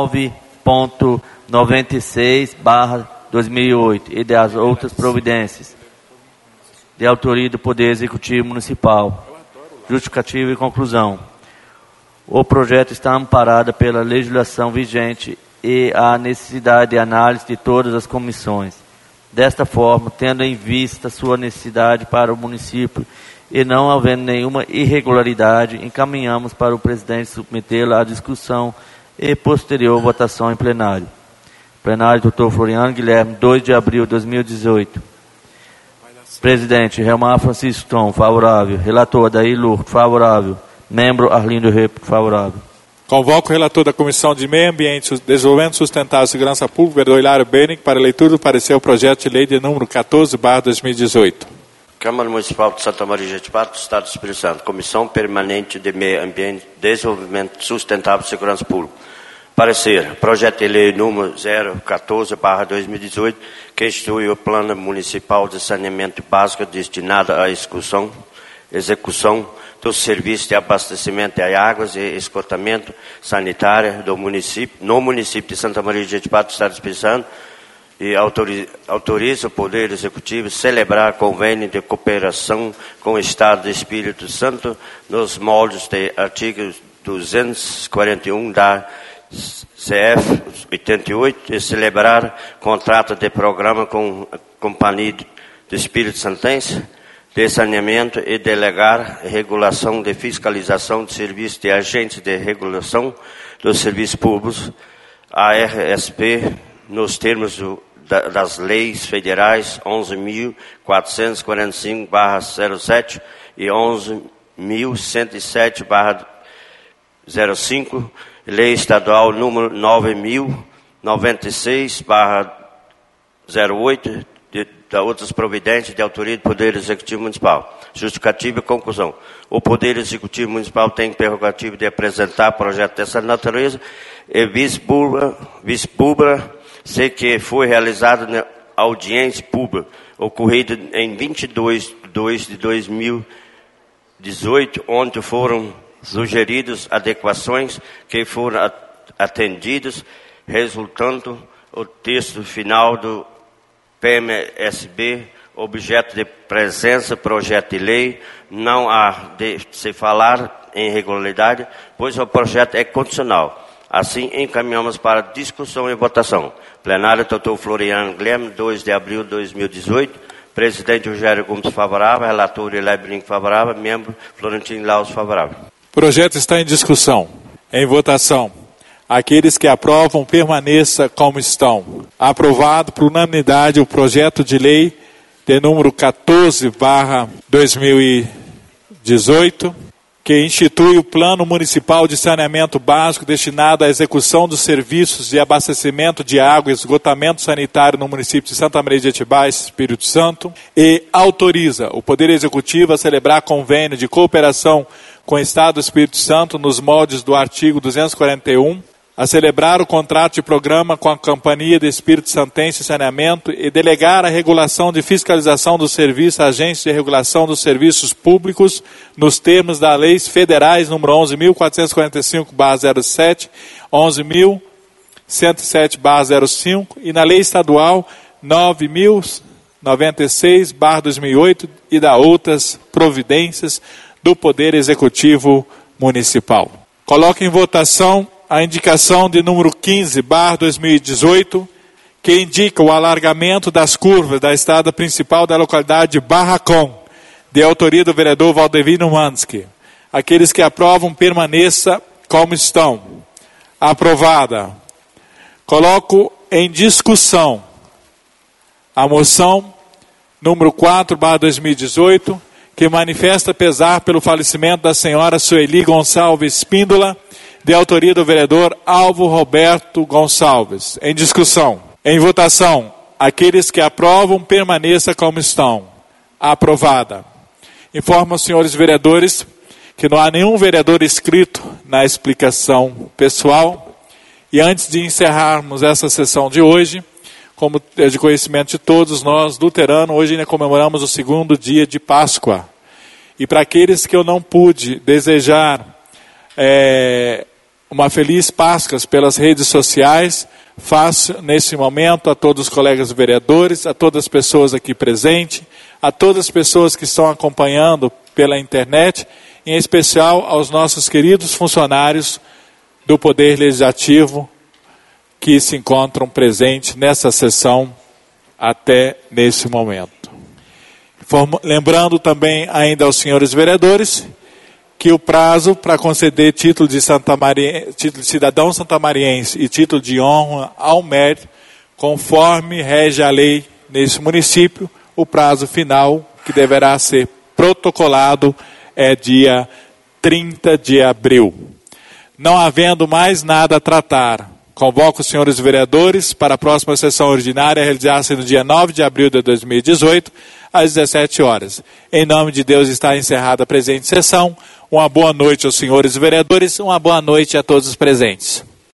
9.96/2008 e das outras providências de autoria do Poder Executivo Municipal. Justificativa e conclusão. O projeto está amparado pela legislação vigente e a necessidade de análise de todas as comissões. Desta forma, tendo em vista sua necessidade para o município e não havendo nenhuma irregularidade, encaminhamos para o presidente submetê-la à discussão e posterior votação em plenário. Plenário, Dr. Floriano Guilherme, 2 de abril de 2018. Presidente, Relmar Francisco Tom, favorável. Relator, Adair Lurt, favorável. Membro, Arlindo Rep, favorável. Convoco o relator da Comissão de Meio Ambiente, Desenvolvimento Sustentável e Segurança Pública, vereador Hilário Benick, para leitura do parecer o projeto de lei de número 14/2018. Câmara Municipal de Santa Maria de Jetibá, do Estado do Espírito Santo. Comissão Permanente de Meio Ambiente, Desenvolvimento Sustentável e Segurança Pública. Parecer. Projeto de lei número 014/2018, que institui o Plano Municipal de Saneamento Básico destinado à execução dos serviços de abastecimento de águas e esgotamento sanitário no município de Santa Maria de Jetibá, do Estado do Espírito Santo, e autoriza o Poder Executivo a celebrar convênio de cooperação com o Estado do Espírito Santo nos moldes do artigo 241 da CF 88 e celebrar contrato de programa com a Companhia do Espírito Santense de Saneamento e delegar regulação de fiscalização de serviços de agentes de regulação dos serviços públicos, ARSP, nos termos das leis federais 11.445/07 e 11.107/05, lei estadual número 9.096/08, da outras providências de autoria do Poder Executivo Municipal. Justificativa e conclusão. O Poder Executivo Municipal tem prerrogativa de apresentar projeto dessa natureza e vice-pública, sei que foi realizado na audiência pública ocorrida em 22/2/2018, onde foram sugeridas adequações que foram atendidas, resultando o texto final do PMSB, objeto de presença, projeto de lei, não há de se falar em irregularidade, pois o projeto é condicional. Assim, encaminhamos para discussão e votação. Plenário, doutor Floriano Guilherme, 2 de abril de 2018. Presidente Rogério Gomes, favorável. Relator Eli Brinco, favorável. Membro Florentino Laus, favorável. O projeto está em discussão. Em votação. Aqueles que aprovam, permaneça como estão. Aprovado por unanimidade o projeto de lei de número 14/2018, que institui o Plano Municipal de Saneamento Básico destinado à execução dos serviços de abastecimento de água e esgotamento sanitário no município de Santa Maria de Jetibá, Espírito Santo, e autoriza o Poder Executivo a celebrar convênio de cooperação com o Estado do Espírito Santo nos moldes do artigo 241, a celebrar o contrato de programa com a Companhia de Espírito Santense e Saneamento e delegar a regulação de fiscalização dos serviços à Agência de Regulação dos Serviços Públicos nos termos das leis federais número 11.445/07, 11.107/05 e na lei estadual 9.096/2008 e da outras providências do Poder Executivo Municipal. Coloco em votação a indicação de número 15/2018, que indica o alargamento das curvas da estrada principal da localidade de Barracão, de autoria do vereador Valdevino Mansky. Aqueles que aprovam, permaneça como estão. Aprovada. Coloco em discussão a moção número 4/2018, que manifesta pesar pelo falecimento da senhora Sueli Gonçalves Espíndola, de autoria do vereador Alvo Roberto Gonçalves. Em discussão. Em votação. Aqueles que aprovam, permaneça como estão. Aprovada. Informo aos senhores vereadores que não há nenhum vereador inscrito na explicação pessoal. E antes de encerrarmos essa sessão de hoje, como é de conhecimento de todos nós, luteranos, hoje ainda comemoramos o segundo dia de Páscoa. E para aqueles que eu não pude desejar uma feliz Páscoa pelas redes sociais, faço nesse momento a todos os colegas vereadores, a todas as pessoas aqui presentes, a todas as pessoas que estão acompanhando pela internet, em especial aos nossos queridos funcionários do Poder Legislativo que se encontram presentes nessa sessão até nesse momento. Lembrando também ainda aos senhores vereadores que o prazo para conceder título de cidadão santamariense e título de honra ao mérito, conforme rege a lei nesse município, o prazo final que deverá ser protocolado é dia 30 de abril. Não havendo mais nada a tratar, convoco os senhores vereadores para a próxima sessão ordinária, realizar-se no dia 9 de abril de 2018, às 17 horas. Em nome de Deus, está encerrada a presente sessão. Uma boa noite aos senhores vereadores, uma boa noite a todos os presentes.